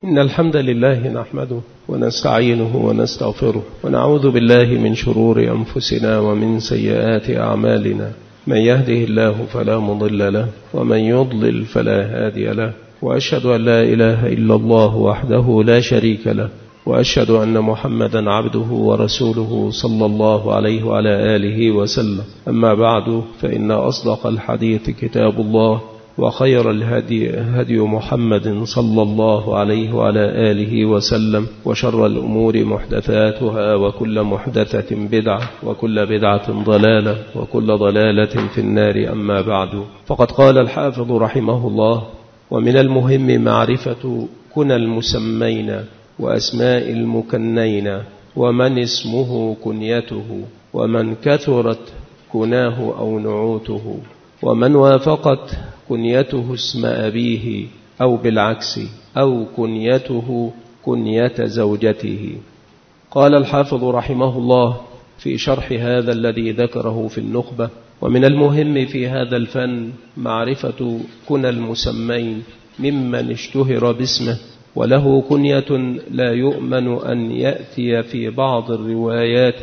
إن الحمد لله نحمده ونستعينه ونستغفره ونعوذ بالله من شرور أنفسنا ومن سيئات أعمالنا. من يهده الله فلا مضل له ومن يضلل فلا هادي له، وأشهد أن لا إله إلا الله وحده لا شريك له، وأشهد أن محمدا عبده ورسوله صلى الله عليه وعلى آله وسلم. أما بعد، فإن أصدق الحديث كتاب الله، وخير الهدي هدي محمد صلى الله عليه وعلى آله وسلم، وشر الأمور محدثاتها، وكل محدثة بدعة، وكل بدعة ضلالة، وكل ضلالة في النار. أما بعد، فقد قال الحافظ رحمه الله: ومن المهم معرفة كنى المسمين وأسماء المكنين، ومن اسمه كنيته، ومن كثرت كناه أو نعوته، ومن وافقت كنيته اسم أبيه أو بالعكس، أو كنيته كنية زوجته. قال الحافظ رحمه الله في شرح هذا الذي ذكره في النخبة: ومن المهم في هذا الفن معرفة كنى المسمين ممن اشتهر باسمه وله كنية لا يؤمن أن يأتي في بعض الروايات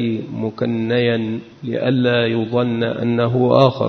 مكنيا لئلا يظن أنه آخر،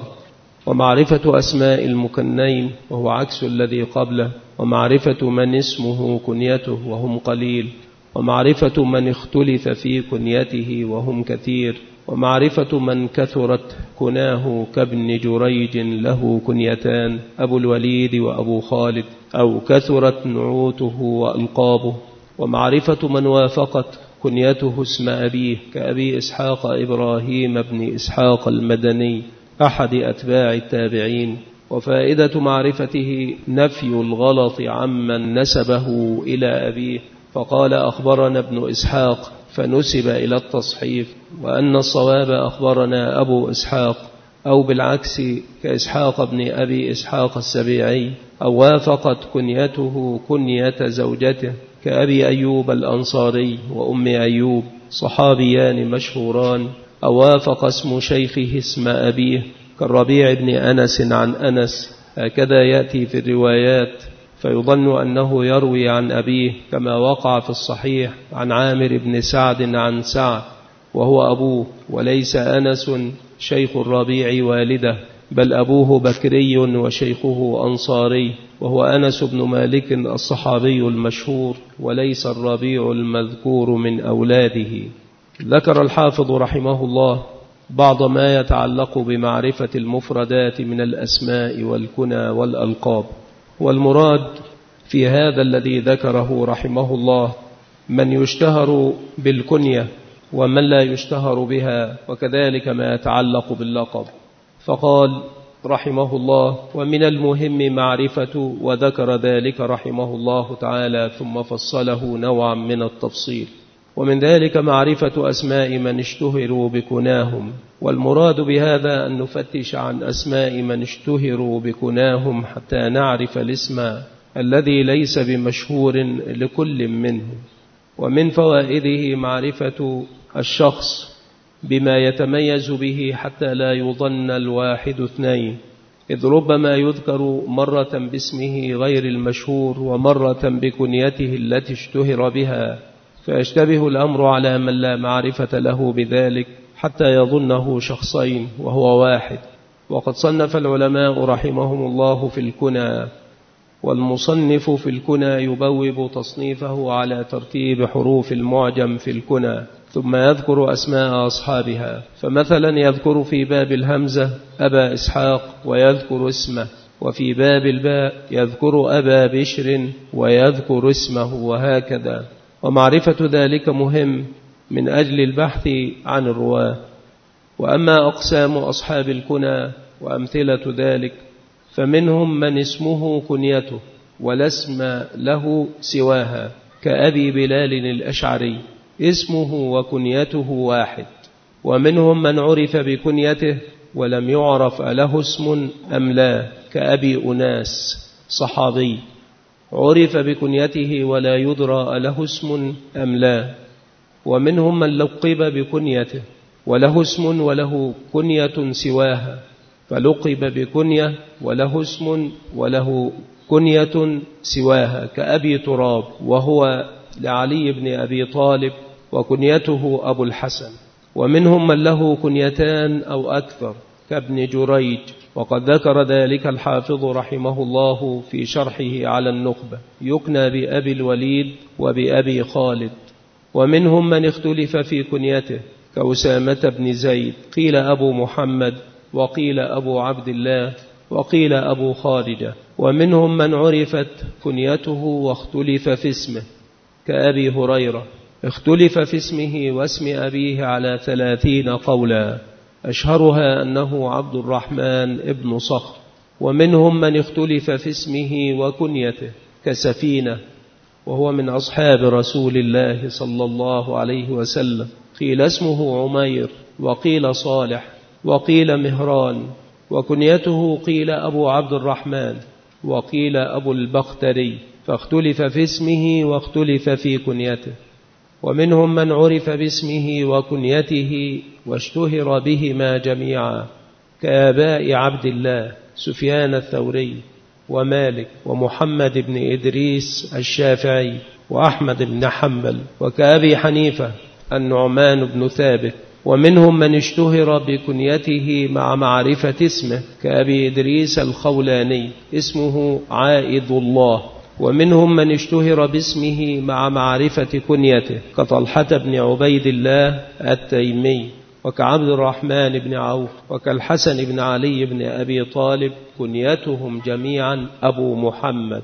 ومعرفة أسماء المكنين وهو عكس الذي قبله، ومعرفة من اسمه كنيته وهم قليل، ومعرفة من اختلف في كنيته وهم كثير، ومعرفة من كثرت كناه كابن جريج له كنيتان أبو الوليد وأبو خالد، أو كثرت نعوته وألقابه، ومعرفة من وافقت كنيته اسم أبيه كأبي إسحاق إبراهيم بن إسحاق المدني أحد أتباع التابعين. وفائدة معرفته نفي الغلط عمن نسبه إلى أبيه فقال أخبرنا ابن إسحاق فنسب إلى التصحيف، وأن الصواب أخبرنا أبو إسحاق، أو بالعكس كإسحاق بن أبي إسحاق السبيعي، أو وافقت كنيته كنية زوجته كأبي أيوب الأنصاري وأم أيوب صحابيان مشهوران، أو وافق اسم شيخه اسم أبيه كالربيع بن أنس عن أنس، هكذا يأتي في الروايات، فيظن أنه يروي عن أبيه كما وقع في الصحيح عن عامر بن سعد عن سعد وهو أبوه، وليس أنس شيخ الربيع والده، بل أبوه بكري وشيخه أنصاري، وهو أنس بن مالك الصحابي المشهور، وليس الربيع المذكور من أولاده. ذكر الحافظ رحمه الله بعض ما يتعلق بمعرفة المفردات من الأسماء والكنى والألقاب، والمراد في هذا الذي ذكره رحمه الله من يشتهر بالكنية ومن لا يشتهر بها، وكذلك ما يتعلق باللقب. فقال رحمه الله: ومن المهم معرفة، وذكر ذلك رحمه الله تعالى ثم فصله نوعا من التفصيل، ومن ذلك معرفة أسماء من اشتهروا بكناهم. والمراد بهذا أن نفتش عن أسماء من اشتهروا بكناهم حتى نعرف الاسم الذي ليس بمشهور لكل منهم. ومن فوائده معرفة الشخص بما يتميز به حتى لا يظن الواحد اثنين، إذ ربما يذكر مرة باسمه غير المشهور ومرة بكنيته التي اشتهر بها، فيشتبه الأمر على من لا معرفة له بذلك حتى يظنه شخصين وهو واحد. وقد صنف العلماء رحمهم الله في الكنى، والمصنف في الكنى يبوب تصنيفه على ترتيب حروف المعجم في الكنى، ثم يذكر أسماء أصحابها، فمثلا يذكر في باب الهمزة أبا إسحاق ويذكر اسمه، وفي باب الباء يذكر أبا بشر ويذكر اسمه، وهكذا. ومعرفة ذلك مهم من أجل البحث عن الرواة. وأما أقسام أصحاب الكنى وأمثلة ذلك، فمنهم من اسمه كنيته ولا اسم له سواها كأبي بلال الأشعري، اسمه وكنيته واحد. ومنهم من عرف بكنيته ولم يعرف له اسم أم لا كأبي أناس صحابي، عرف بكنيته ولا يدرى له اسم أم لا. ومنهم من لقب بكنيته وله اسم وله كنية سواها، فلقب بكنية وله اسم وله كنية سواها كأبي تراب وهو لعلي بن أبي طالب وكنيته أبو الحسن. ومنهم من له كنيتان أو أكثر كابن جريج، وقد ذكر ذلك الحافظ رحمه الله في شرحه على النخبة، يكنى بأبي الوليد وبأبي خالد. ومنهم من اختلف في كنيته كأسامة بن زيد، قيل أبو محمد وقيل أبو عبد الله وقيل أبو خارجة. ومنهم من عرفت كنيته واختلف في اسمه كأبي هريرة، اختلف في اسمه واسم أبيه على 30 قولا، أشهرها أنه عبد الرحمن ابن صخر. ومنهم من اختلف في اسمه وكنيته كسفينة، وهو من أصحاب رسول الله صلى الله عليه وسلم، قيل اسمه عمير وقيل صالح وقيل مهران. وكنيته قيل أبو عبد الرحمن وقيل أبو البختري، فاختلف في اسمه واختلف في كنيته. ومنهم من عرف باسمه وكنيته واشتهر بهما جميعا كآباء عبد الله سفيان الثوري ومالك ومحمد بن إدريس الشافعي وأحمد بن حنبل، وكأبي حنيفة النعمان بن ثابت. ومنهم من اشتهر بكنيته مع معرفة اسمه كأبي إدريس الخولاني اسمه عائذ الله. ومنهم من اشتهر باسمه مع معرفة كنيته كطلحة بن عبيد الله التيمي وكعبد الرحمن بن عوف وكالحسن بن علي بن أبي طالب، كنيتهم جميعا أبو محمد.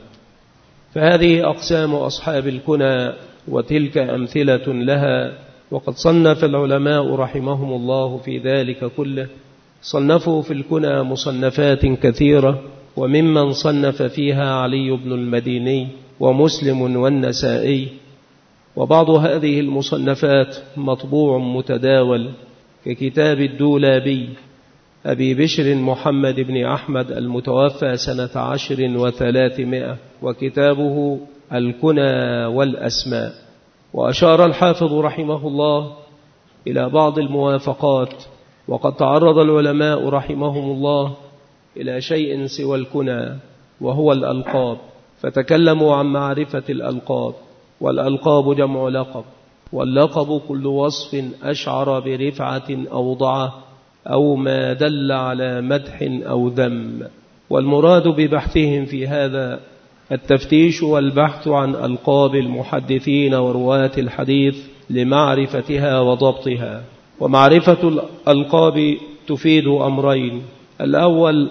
فهذه أقسام أصحاب الكنى، وتلك أمثلة لها. وقد صنف العلماء رحمهم الله في ذلك كله، صنفوا في الكنى مصنفات كثيرة، وممن صنف فيها علي بن المديني ومسلم والنسائي. وبعض هذه المصنفات مطبوع متداول ككتاب الدولابي أبي بشر محمد بن أحمد المتوفى سنة 10 و300، وكتابه الكنى والأسماء. وأشار الحافظ رحمه الله إلى بعض الموافقات، وقد تعرض العلماء رحمهم الله إلى شيء سوى الكنى وهو الألقاب، فتكلموا عن معرفة الألقاب. والألقاب جمع لقب، واللقب كل وصف أشعر برفعة أو ضعة أو ما دل على مدح أو ذم. والمراد ببحثهم في هذا التفتيش والبحث عن ألقاب المحدثين ورواة الحديث لمعرفتها وضبطها. ومعرفة الألقاب تفيد أمرين: الأول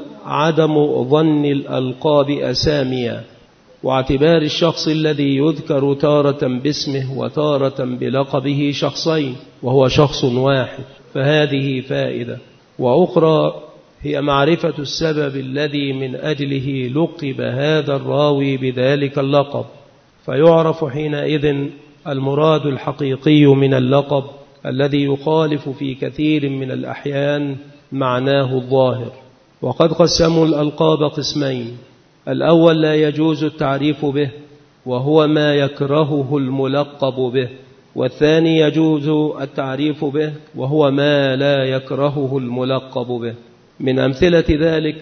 عدم ظن الألقاب أساميا، واعتبار الشخص الذي يذكر تارة باسمه وتارة بلقبه شخصين وهو شخص واحد، فهذه فائدة. وأخرى هي معرفة السبب الذي من أجله لقب هذا الراوي بذلك اللقب، فيعرف حينئذ المراد الحقيقي من اللقب الذي يخالف في كثير من الأحيان معناه الظاهر. وقد قسموا الألقاب قسمين: الأول لا يجوز التعريف به وهو ما يكرهه الملقب به، والثاني يجوز التعريف به وهو ما لا يكرهه الملقب به. من أمثلة ذلك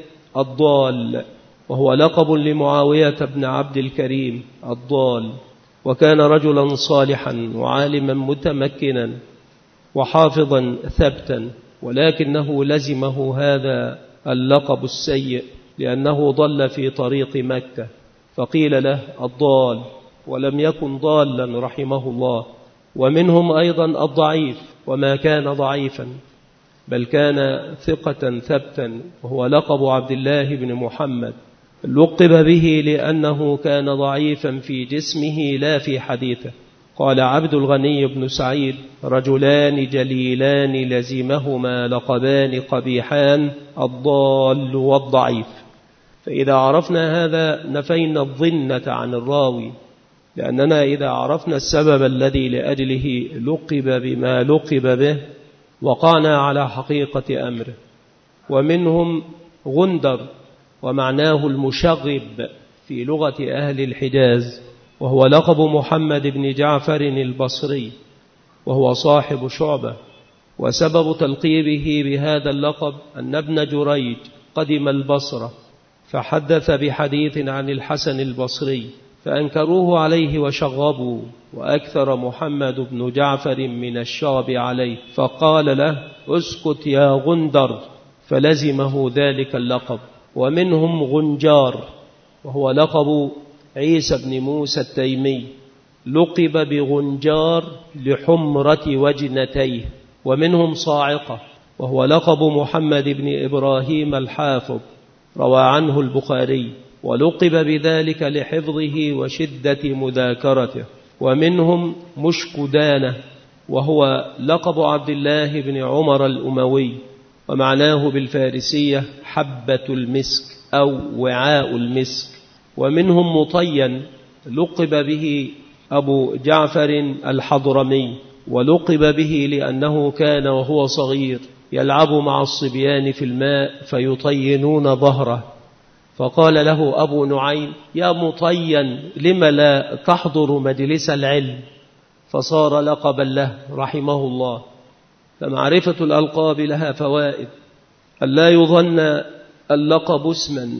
الضال، وهو لقب لمعاوية بن عبد الكريم الضال، وكان رجلا صالحا وعالما متمكنا وحافظا ثبتا، ولكنه لزمه هذا اللقب السيء لأنه ضل في طريق مكة، فقيل له الضال، ولم يكن ضالا رحمه الله. ومنهم أيضا الضعيف، وما كان ضعيفا بل كان ثقة ثبتا، وهو لقب عبد الله بن محمد، لقب به لأنه كان ضعيفا في جسمه لا في حديثه. قال عبد الغني بن سعيد: رجلان جليلان لزمهما لقبان قبيحان، الضال والضعيف. فإذا عرفنا هذا نفينا الظنة عن الراوي، لأننا إذا عرفنا السبب الذي لأجله لقب بما لقب به وقعنا على حقيقة أمره. ومنهم غندر، ومعناه المشغب في لغة أهل الحجاز، وهو لقب محمد بن جعفر البصري، وهو صاحب شعبة. وسبب تلقيبه بهذا اللقب أن ابن جريج قدم البصرة فحدث بحديث عن الحسن البصري فأنكروه عليه وشغبوا، وأكثر محمد بن جعفر من الشغب عليه، فقال له: اسكت يا غندر، فلزمه ذلك اللقب. ومنهم غنجار، وهو لقب عيسى بن موسى التيمي، لقب بغنجار لحمرة وجنتيه. ومنهم صاعقة، وهو لقب محمد بن إبراهيم الحافظ، روى عنه البخاري، ولقب بذلك لحفظه وشدة مذاكرته. ومنهم مشكدانة، وهو لقب عبد الله بن عمر الأموي، ومعناه بالفارسية حبة المسك أو وعاء المسك. ومنهم مطين، لقب به أبو جعفر الحضرمي، ولقب به لأنه كان وهو صغير يلعب مع الصبيان في الماء فيطينون ظهره، فقال له أبو نعيم: يا مطين، لم لا تحضر مجلس العلم؟ فصار لقبا له رحمه الله. فمعرفة الألقاب لها فوائد: ألا يظن اللقب اسما،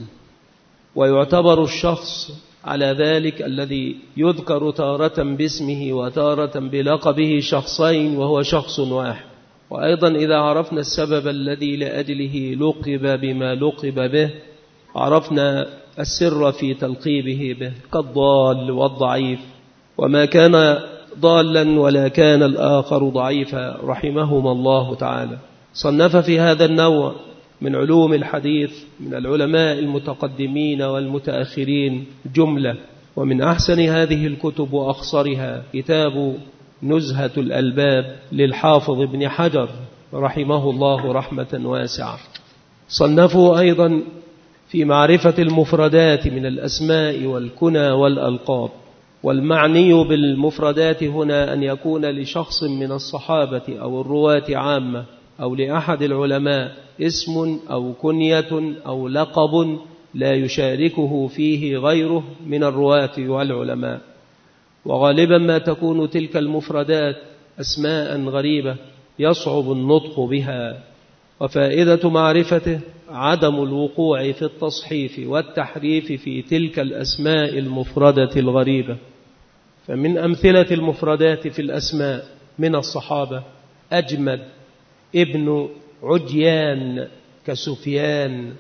ويعتبر الشخص على ذلك الذي يذكر تارة باسمه وتارة بلقبه شخصين وهو شخص واحد. وأيضا إذا عرفنا السبب الذي لأجله لقب بما لقب به، عرفنا السر في تلقيبه به، كالضال والضعيف، وما كان ضالا ولا كان الآخر ضعيفا رحمهما الله تعالى. صنف في هذا النوع من علوم الحديث من العلماء المتقدمين والمتأخرين جملة، ومن أحسن هذه الكتب وأخصرها كتاب نزهة الألباب للحافظ ابن حجر رحمه الله رحمة واسعة. صنفوا أيضا في معرفة المفردات من الأسماء والكنى والألقاب. والمعني بالمفردات هنا أن يكون لشخص من الصحابة أو الرواة عامة، أو لأحد العلماء اسم أو كنية أو لقب لا يشاركه فيه غيره من الرواة والعلماء. وغالبا ما تكون تلك المفردات أسماء غريبة يصعب النطق بها، وفائدة معرفته عدم الوقوع في التصحيف والتحريف في تلك الأسماء المفردة الغريبة. فمن أمثلة المفردات في الأسماء من الصحابة أجمد ابن عجيان كسفيان،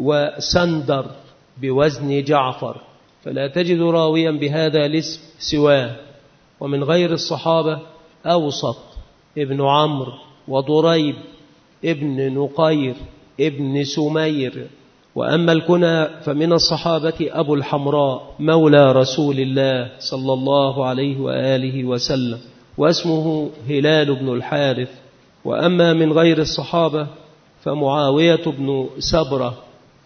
وسندر بوزن جعفر، فلا تجد راويا بهذا الاسم سواه. ومن غير الصحابة أوسط ابن عمرو، وضريب ابن نقير ابن سمير. وأما الكنى فمن الصحابة أبو الحمراء مولى رسول الله صلى الله عليه وآله وسلم، واسمه هلال بن الحارث. وأما من غير الصحابة فمعاوية بن سبرة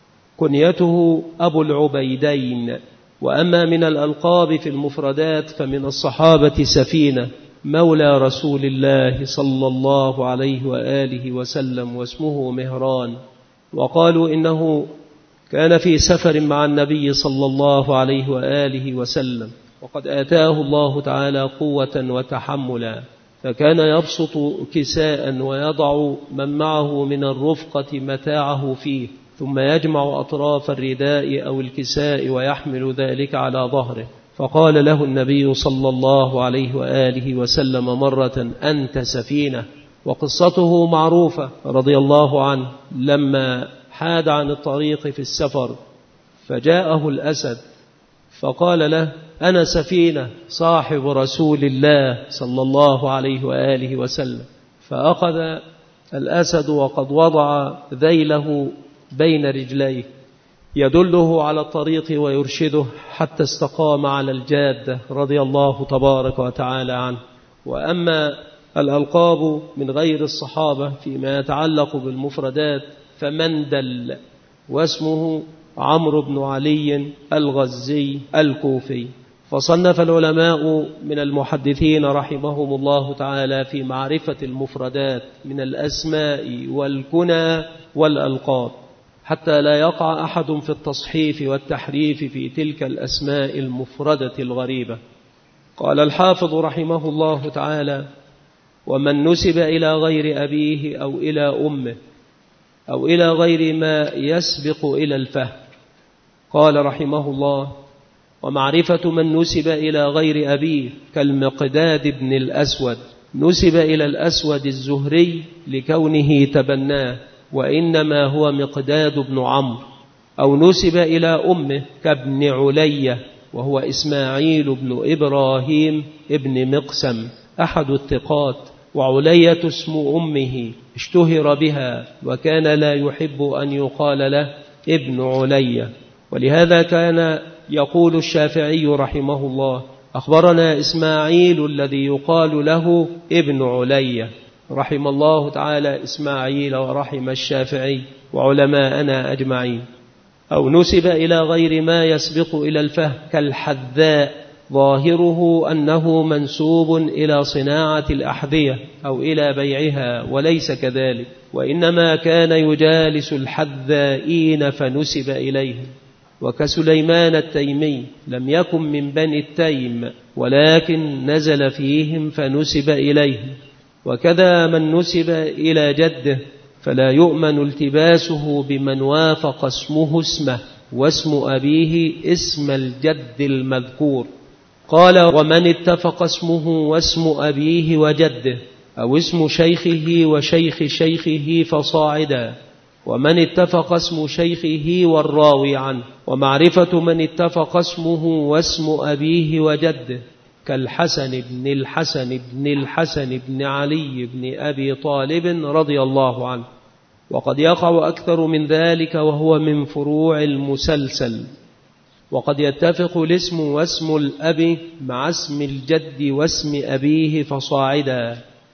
كنيته أبو العبيدين. وأما من الألقاب في المفردات فمن الصحابة سفينة مولى رسول الله صلى الله عليه وآله وسلم، واسمه مهران. وقالوا إنه كان في سفر مع النبي صلى الله عليه وآله وسلم، وقد آتاه الله تعالى قوة وتحملا، فكان يبسط كساء ويضع من معه من الرفقة متاعه فيه، ثم يجمع أطراف الرداء أو الكساء ويحمل ذلك على ظهره. فقال له النبي صلى الله عليه وآله وسلم مرة: أنت سفينة. وقصته معروفة رضي الله عنه، لما حاد عن الطريق في السفر فجاءه الأسد فقال له: أنا سفينة صاحب رسول الله صلى الله عليه وآله وسلم. فأخذ الأسد وقد وضع ذيله بين رجليه يدله على الطريق ويرشده حتى استقام على الجادة رضي الله تبارك وتعالى عنه. وأما الألقاب من غير الصحابة فيما يتعلق بالمفردات فمندل، واسمه عمرو بن علي الغزي الكوفي. فصنف العلماء من المحدثين رحمهم الله تعالى في معرفة المفردات من الأسماء والكنى والألقاب، حتى لا يقع أحد في التصحيف والتحريف في تلك الأسماء المفردة الغريبة. قال الحافظ رحمه الله تعالى: ومن نسب إلى غير أبيه أو إلى أمه أو إلى غير ما يسبق إلى الفهم، قال رحمه الله: ومعرفة من نسب إلى غير أبيه كالمقداد بن الأسود، نسب إلى الأسود الزهري لكونه تبناه، وإنما هو مقداد بن عمرو. أو نسب إلى أمه كابن علية، وهو إسماعيل بن إبراهيم ابن مقسم أحد الثقات، وعلية اسم أمه اشتهر بها، وكان لا يحب أن يقال له ابن علية. ولهذا كان يقول الشافعي رحمه الله: أخبرنا إسماعيل الذي يقال له ابن علية. رحم الله تعالى إسماعيل ورحم الشافعي وعلماءنا أجمعين. أو نسب إلى غير ما يسبق إلى الفهم كالحذاء، ظاهره أنه منسوب إلى صناعة الأحذية أو إلى بيعها، وليس كذلك، وإنما كان يجالس الحذائين فنسب إليهم. وكسليمان التيمي لم يكن من بني التيم، ولكن نزل فيهم فنسب إليهم. وكذا من نسب إلى جده فلا يؤمن التباسه بمن وافق اسمه اسمه واسم أبيه اسم الجد المذكور. قال: ومن اتفق اسمه واسم أبيه وجده، أو اسم شيخه وشيخ شيخه فصاعدا، ومن اتفق اسم شيخه والراوي عنه. ومعرفة من اتفق اسمه واسم أبيه وجده كالحسن بن الحسن بن الحسن بن علي بن أبي طالب رضي الله عنه. وقد يقع أكثر من ذلك، وهو من فروع المسلسل. وقد يتفق الاسم واسم الأب مع اسم الجد واسم أبيه فصاعدا،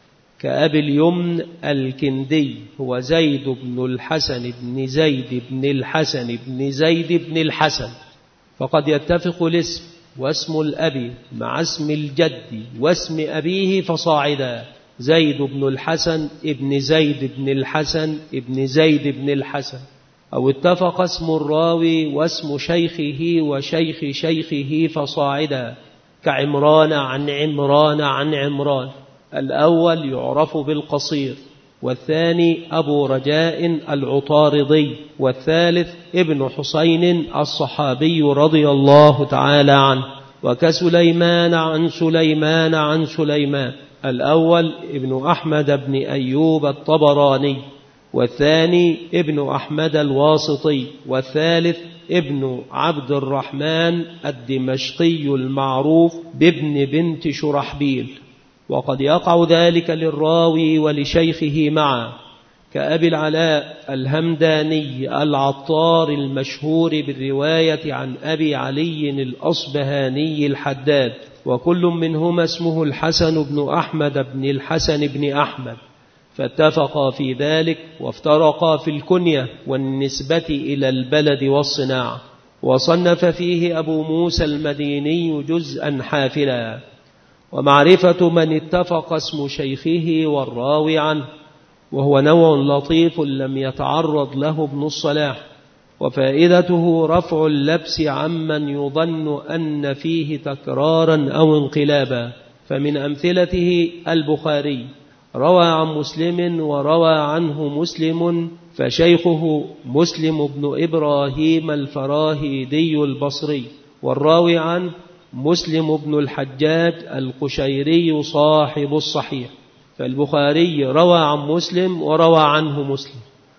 كأبي اليمن الكندي هو زيد بن الحسن بن زيد بن الحسن بن زيد بن الحسن. فقد يتفق الاسم واسم الأب مع اسم الجد واسم أبيه فصاعدا، زيد بن الحسن ابن زيد بن الحسن ابن زيد بن الحسن. أو اتفق اسم الراوي واسم شيخه وشيخ شيخه فصاعدا، كعمران عن عمران عن عمران. الأول يعرف بالقصير، والثاني أبو رجاء العطاردي، والثالث ابن حسين الصحابي رضي الله تعالى عنه. وكسليمان عن سليمان عن سليمان، الأول ابن أحمد بن أيوب الطبراني، والثاني ابن أحمد الواسطي، والثالث ابن عبد الرحمن الدمشقي المعروف بابن بنت شرحبيل. وقد يقع ذلك للراوي ولشيخه معا، كأبي العلاء الهمداني العطار المشهور بالرواية عن أبي علي الأصبهاني الحداد، وكل منهما اسمه الحسن بن أحمد بن الحسن بن أحمد، فاتفقا في ذلك وافترقا في الكنية والنسبة إلى البلد والصناعة. وصنف فيه أبو موسى المديني جزءا حافلا. ومعرفة من اتفق اسم شيخه والراوي عنه، وهو نوع لطيف لم يتعرض له ابن الصلاح، وفائدته رفع اللبس عمن يظن أن فيه تكرارا أو انقلابا. فمن أمثلته البخاري روى عن مسلم وروى عنه مسلم، فشيخه مسلم بن إبراهيم الفراهيدي البصري، والراوي عنه مسلم بن الحجاج القشيري صاحب الصحيح. فالبخاري روى عن مسلم وروى عنه مسلم،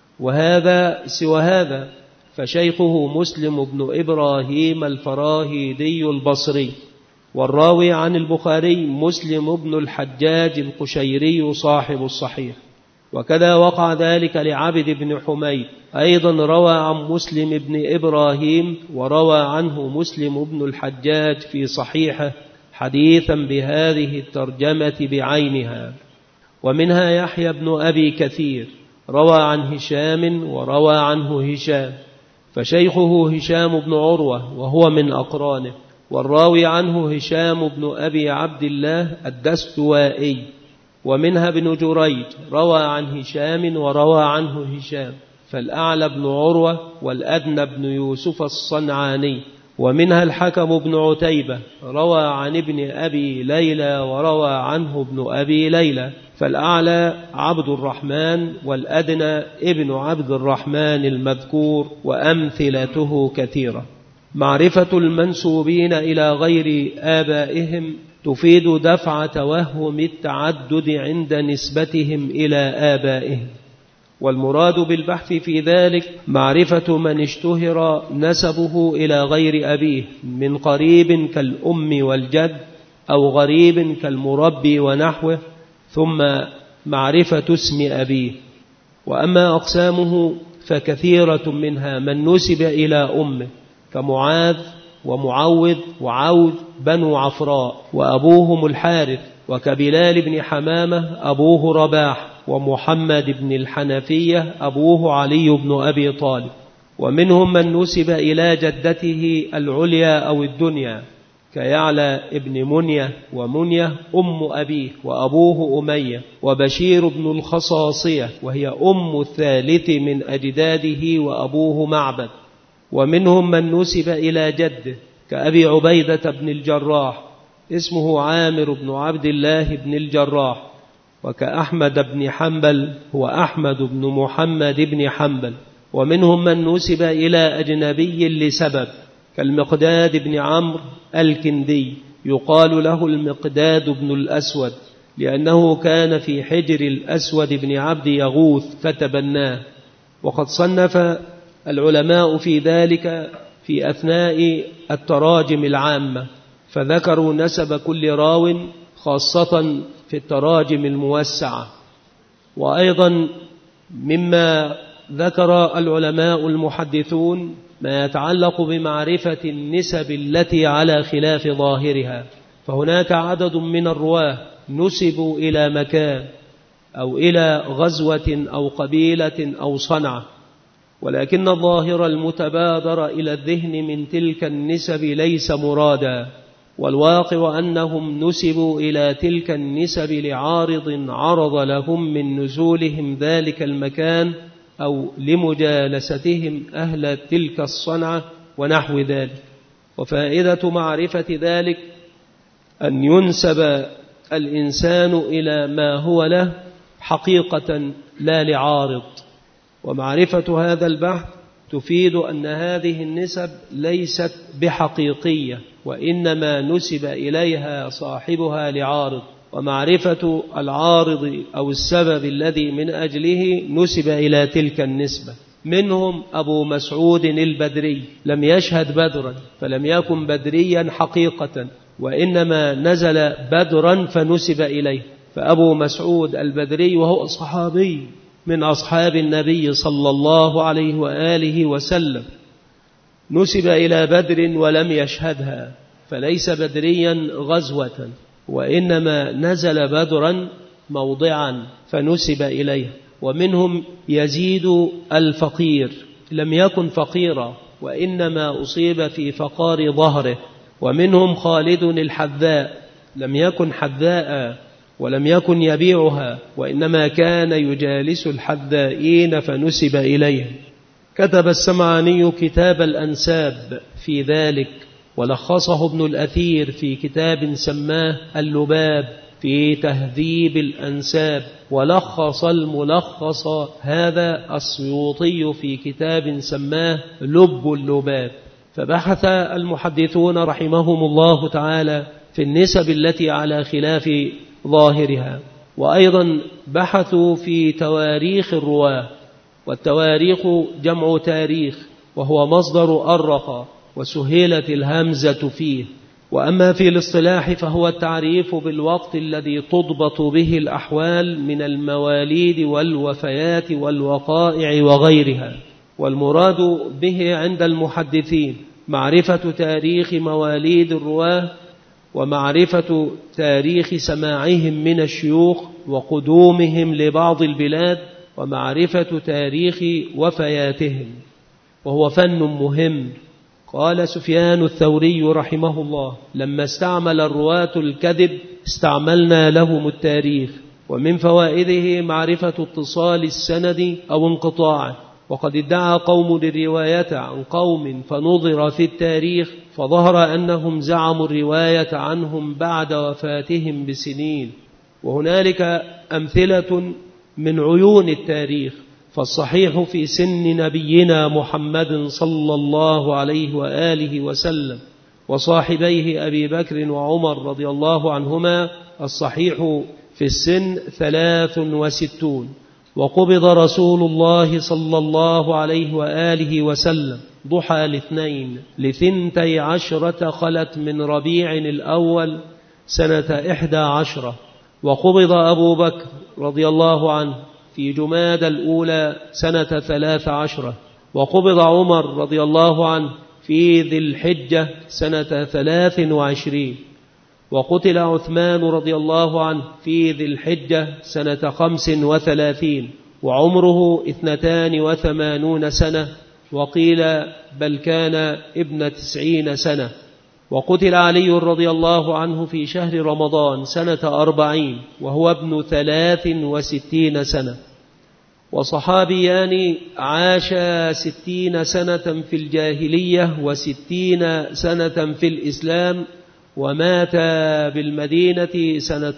وهذا سوى هذا فشيخه مسلم بن إبراهيم الفراهيدي البصري، والراوي عن البخاري مسلم بن الحجاج القشيري صاحب الصحيح. وكذا وقع ذلك لعبد بن حميد، أيضا روى عن مسلم بن إبراهيم وروى عنه مسلم بن الحجاج في صحيحه حديثا بهذه الترجمة بعينها. ومنها يحيى بن أبي كثير روى عن هشام وروى عنه هشام، فشيخه هشام بن عروة وهو من أقرانه، والراوي عنه هشام بن أبي عبد الله الدستوائي. ومنها ابن جريج روى عن هشام وروى عنه هشام، فالأعلى بن عروة والأدنى بن يوسف الصنعاني. ومنها الحكم بن عتيبة روى عن ابن أبي ليلى وروى عنه ابن أبي ليلى، فالأعلى عبد الرحمن والأدنى ابن عبد الرحمن المذكور، وأمثلته كثيرة. معرفة المنسوبين إلى غير آبائهم تفيد دفع توهم التعدد عند نسبتهم إلى آبائهم، والمراد بالبحث في ذلك معرفة من اشتهر نسبه إلى غير أبيه من قريب كالأم والجد أو غريب كالمربي ونحوه، ثم معرفة اسم أبيه. وأما أقسامه فكثيرة منها من نسب إلى أمه كمعاذ ومعوذ وعوذ بنو عفراء وأبوهم الحارث، وكبلال بن حمامة أبوه رباح، ومحمد بن الحنفية أبوه علي بن أبي طالب. ومنهم من نسب إلى جدته العليا أو الدنيا كيعلى ابن منية ومنية أم أبيه وأبوه أمية، وبشير بن الخصاصية وهي أم الثالث من أجداده وأبوه معبد. ومنهم من نسب إلى جده كأبي عبيدة بن الجراح اسمه عامر بن عبد الله بن الجراح، وكأحمد بن حنبل هو أحمد بن محمد بن حنبل. ومنهم من نسب إلى أجنبي لسبب كالمقداد بن عمرو الكندي يقال له المقداد بن الأسود لأنه كان في حجر الأسود بن عبد يغوث فتبناه. وقد صنف العلماء في ذلك في أثناء التراجم العامة، فذكروا نسب كل راو خاصة في التراجم الموسعة. وأيضا مما ذكر العلماء المحدثون ما يتعلق بمعرفة النسب التي على خلاف ظاهرها، فهناك عدد من الرواه نسبوا إلى مكان أو إلى غزوة أو قبيلة أو صنعة، ولكن الظاهر المتبادر إلى الذهن من تلك النسب ليس مرادا، والواقع أنهم نسبوا إلى تلك النسب لعارض عرض لهم من نزولهم ذلك المكان أو لمجالستهم أهل تلك الصنعة ونحو ذلك. وفائدة معرفة ذلك أن ينسب الإنسان إلى ما هو له حقيقة لا لعارض. ومعرفة هذا البحث تفيد أن هذه النسب ليست بحقيقية، وإنما نسب إليها صاحبها لعارض، ومعرفة العارض أو السبب الذي من أجله نسب إلى تلك النسبة. منهم أبو مسعود البدري لم يشهد بدرا فلم يكن بدريا حقيقة، وإنما نزل بدرا فنسب إليه، فأبو مسعود البدري وهو صحابي من أصحاب النبي صلى الله عليه وآله وسلم نسب إلى بدر ولم يشهدها، فليس بدريا غزوة، وإنما نزل بدرا موضعا فنسب إليه. ومنهم يزيد الفقير لم يكن فقيرا وإنما أصيب في فقار ظهره. ومنهم خالد الحذاء لم يكن حذاء ولم يكن يبيعها، وإنما كان يجالس الحذائين فنسب إليه. كتب السمعاني كتاب الأنساب في ذلك، ولخصه ابن الأثير في كتاب سماه اللباب في تهذيب الأنساب، ولخص الملخص هذا السيوطي في كتاب سماه لب اللباب. فبحث المحدثون رحمهم الله تعالى في النسب التي على خلاف ظاهرها، وأيضا بحثوا في تواريخ الرواة، والتواريخ جمع تاريخ وهو مصدر أرق وسهيلت الهمزة فيه. وأما في الاصطلاح فهو التعريف بالوقت الذي تضبط به الأحوال من المواليد والوفيات والوقائع وغيرها، والمراد به عند المحدثين معرفة تاريخ مواليد الرواه، ومعرفة تاريخ سماعهم من الشيوخ وقدومهم لبعض البلاد، ومعرفة تاريخ وفياتهم، وهو فن مهم. قال سفيان الثوري رحمه الله: لما استعمل الرواة الكذب استعملنا لهم التاريخ. ومن فوائده معرفة اتصال السند أو انقطاعه. وقد ادعى قوم الرواية عن قوم فنظر في التاريخ فظهر أنهم زعموا الرواية عنهم بعد وفاتهم بسنين، وهنالك أمثلة من عيون التاريخ، فالصحيح في سن نبينا محمد صلى الله عليه وآله وسلم وصاحبيه أبي بكر وعمر رضي الله عنهما الصحيح في السن 63. وقبض رسول الله صلى الله عليه وآله وسلم ضحى الاثنين 12 خلت من ربيع الأول سنة 11. وقبض أبو بكر رضي الله عنه في جماد الأولى سنة 13. وقبض عمر رضي الله عنه في ذي الحجة سنة 23. وقتل عثمان رضي الله عنه في ذي الحجة سنة 35 وعمره 82 سنة، وقيل بل كان ابن 90 سنة. وقتل علي رضي الله عنه في شهر رمضان سنة 40 وهو ابن 63 سنة. وصحابيان عاشا 60 سنة في الجاهلية و60 سنة في الإسلام، وماتا بالمدينة سنة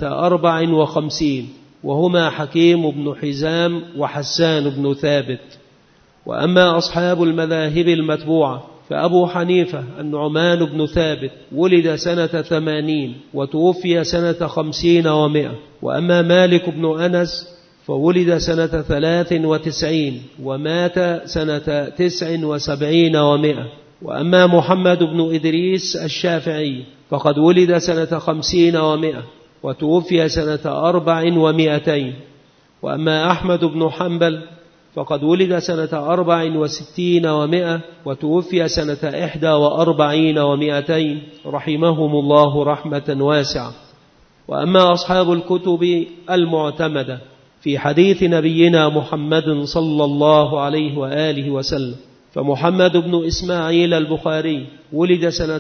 54 وهما حكيم بن حزام وحسان بن ثابت. وأما أصحاب المذاهب المتبوعة فأبو حنيفة النعمان بن ثابت ولد سنة 80 وتوفي سنة 50 و100. وأما مالك بن أنس فولد سنة 93 ومات سنة 79 و100. وأما محمد بن إدريس الشافعي فقد ولد سنة 50 و100 وتوفي سنة 400. وأما أحمد بن حنبل فقد ولد سنة 64 و100 وتوفي سنة 41 و200 رحمهم الله رحمة واسعة. وأما أصحاب الكتب المعتمدة في حديث نبينا محمد صلى الله عليه وآله وسلم فمحمد بن إسماعيل البخاري ولد سنة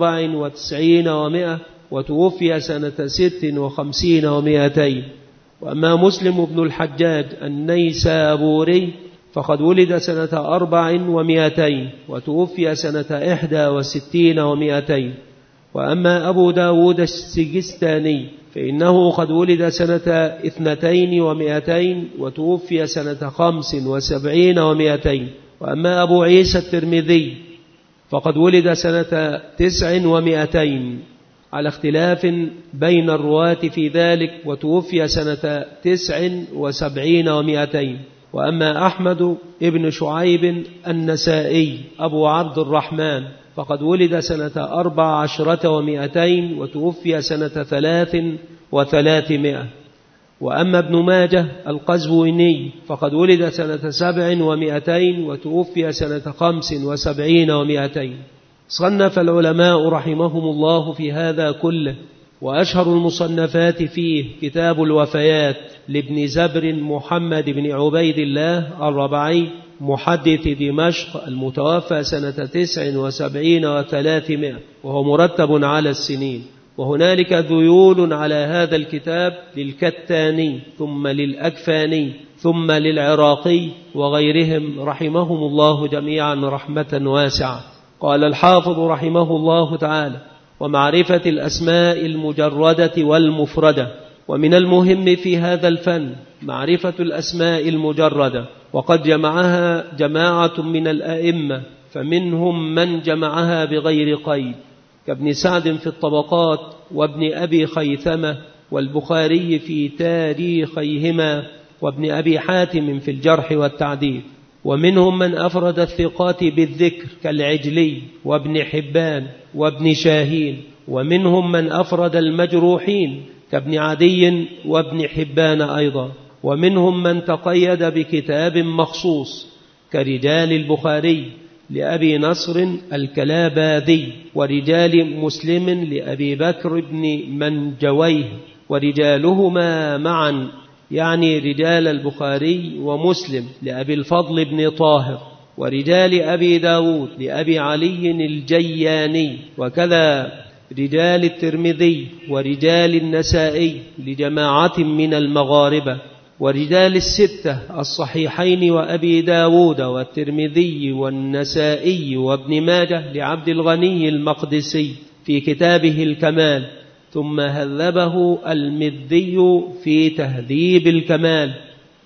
94 و100 وتوفي سنة 56 و200. وأما مسلم بن الحجاج النيسابوري فقد ولد سنة 400 وتوفي سنة 61 و200. وأما أبو داود السجستاني فإنه قد ولد سنة 200 وتوفي سنة 75 و200. وأما أبو عيسى الترمذي فقد ولد سنة 900 على اختلاف بين الرواة في ذلك، وتوفي سنة 79 و200. وأما أحمد ابن شعيب النسائي أبو عبد الرحمن فقد ولد سنة 14 و200 وتوفي سنة 300. وأما ابن ماجه القزويني فقد ولد سنة 7 و200 وتوفي سنة 75 و200. صنف العلماء رحمهم الله في هذا كله، وأشهر المصنفات فيه كتاب الوفيات لابن زبر محمد بن عبيد الله الربعي محدث دمشق المتوفى سنة 79 و300 وهو مرتب على السنين. وهنالك ذيول على هذا الكتاب للكتاني ثم للأكفاني ثم للعراقي وغيرهم رحمهم الله جميعا رحمة واسعة. قال الحافظ رحمه الله تعالى: ومعرفة الأسماء المجردة والمفردة. ومن المهم في هذا الفن معرفة الأسماء المجردة، وقد جمعها جماعة من الأئمة، فمنهم من جمعها بغير قيد كابن سعد في الطبقات وابن أبي خيثمة والبخاري في تاريخيهما وابن أبي حاتم في الجرح والتعديل. ومنهم من أفرد الثقات بالذكر كالعجلي وابن حبان وابن شاهين. ومنهم من أفرد المجروحين كابن عدي وابن حبان أيضا. ومنهم من تقيد بكتاب مخصوص كرجال البخاري لأبي نصر الكلاباذي، ورجال مسلم لأبي بكر بن منجويه، ورجالهما معا يعني رجال البخاري ومسلم لأبي الفضل بن طاهر، ورجال أبي داود لأبي علي الجياني، وكذا رجال الترمذي ورجال النسائي لجماعة من المغاربة، ورجال الستة الصحيحين وأبي داود والترمذي والنسائي وابن ماجه لعبد الغني المقدسي في كتابه الكمال، ثم هذبه المذي في تهذيب الكمال.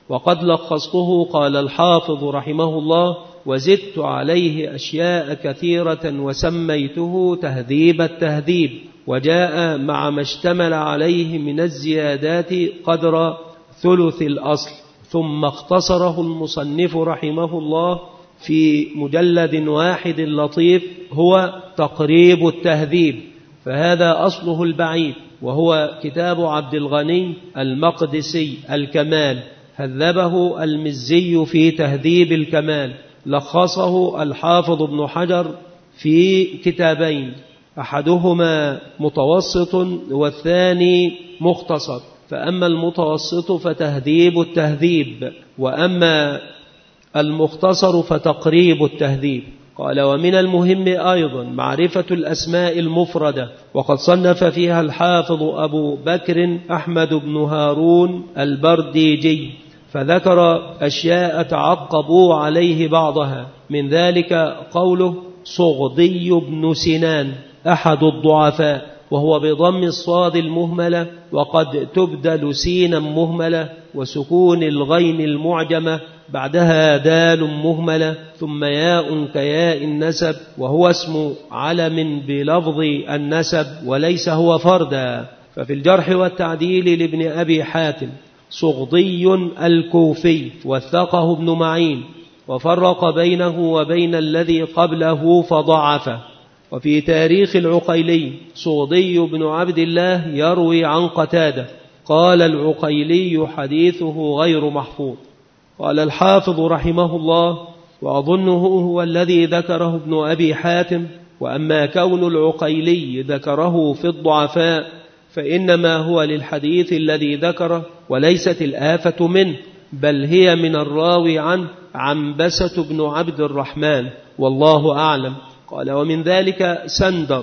وقد لخصته قال الحافظ رحمه الله: وزدت عليه أشياء كثيرة وسميته تهذيب التهذيب، وجاء مع ما اشتمل عليه من الزيادات قدر ثلث الأصل. ثم اختصره المصنف رحمه الله في مجلد واحد لطيف هو تقريب التهذيب، فهذا أصله البعيد، وهو كتاب عبد الغني المقدسي الكمال، هذبه المزي في تهذيب الكمال، لخصه الحافظ ابن حجر في كتابين، أحدهما متوسط والثاني مختصر، فأما المتوسط فتهذيب التهذيب، وأما المختصر فتقريب التهذيب. قال: ومن المهم أيضا معرفة الأسماء المفردة، وقد صنف فيها الحافظ أبو بكر أحمد بن هارون البرديجي، فذكر أشياء تعقبوا عليه بعضها، من ذلك قوله: صغدي بن سنان أحد الضعفاء، وهو بضم الصاد المهملة، وقد تبدل سينا مهملة وسكون الغين المعجمة بعدها دال مهملة ثم ياء كياء النسب، وهو اسم علم بلفظ النسب وليس هو فردا. ففي الجرح والتعديل لابن أبي حاتم: صغدي الكوفي، وثقه ابن معين، وفرق بينه وبين الذي قبله فضعفه. وفي تاريخ العقيلي: صغدي بن عبد الله يروي عن قتادة، قال العقيلي: حديثه غير محفوظ. قال الحافظ رحمه الله: وأظنه هو الذي ذكره ابن أبي حاتم، وأما كون العقيلي ذكره في الضعفاء فإنما هو للحديث الذي ذكره، وليست الآفة منه، بل هي من الراوي عنه عنبسة بن عبد الرحمن، والله أعلم. قال: ومن ذلك سندر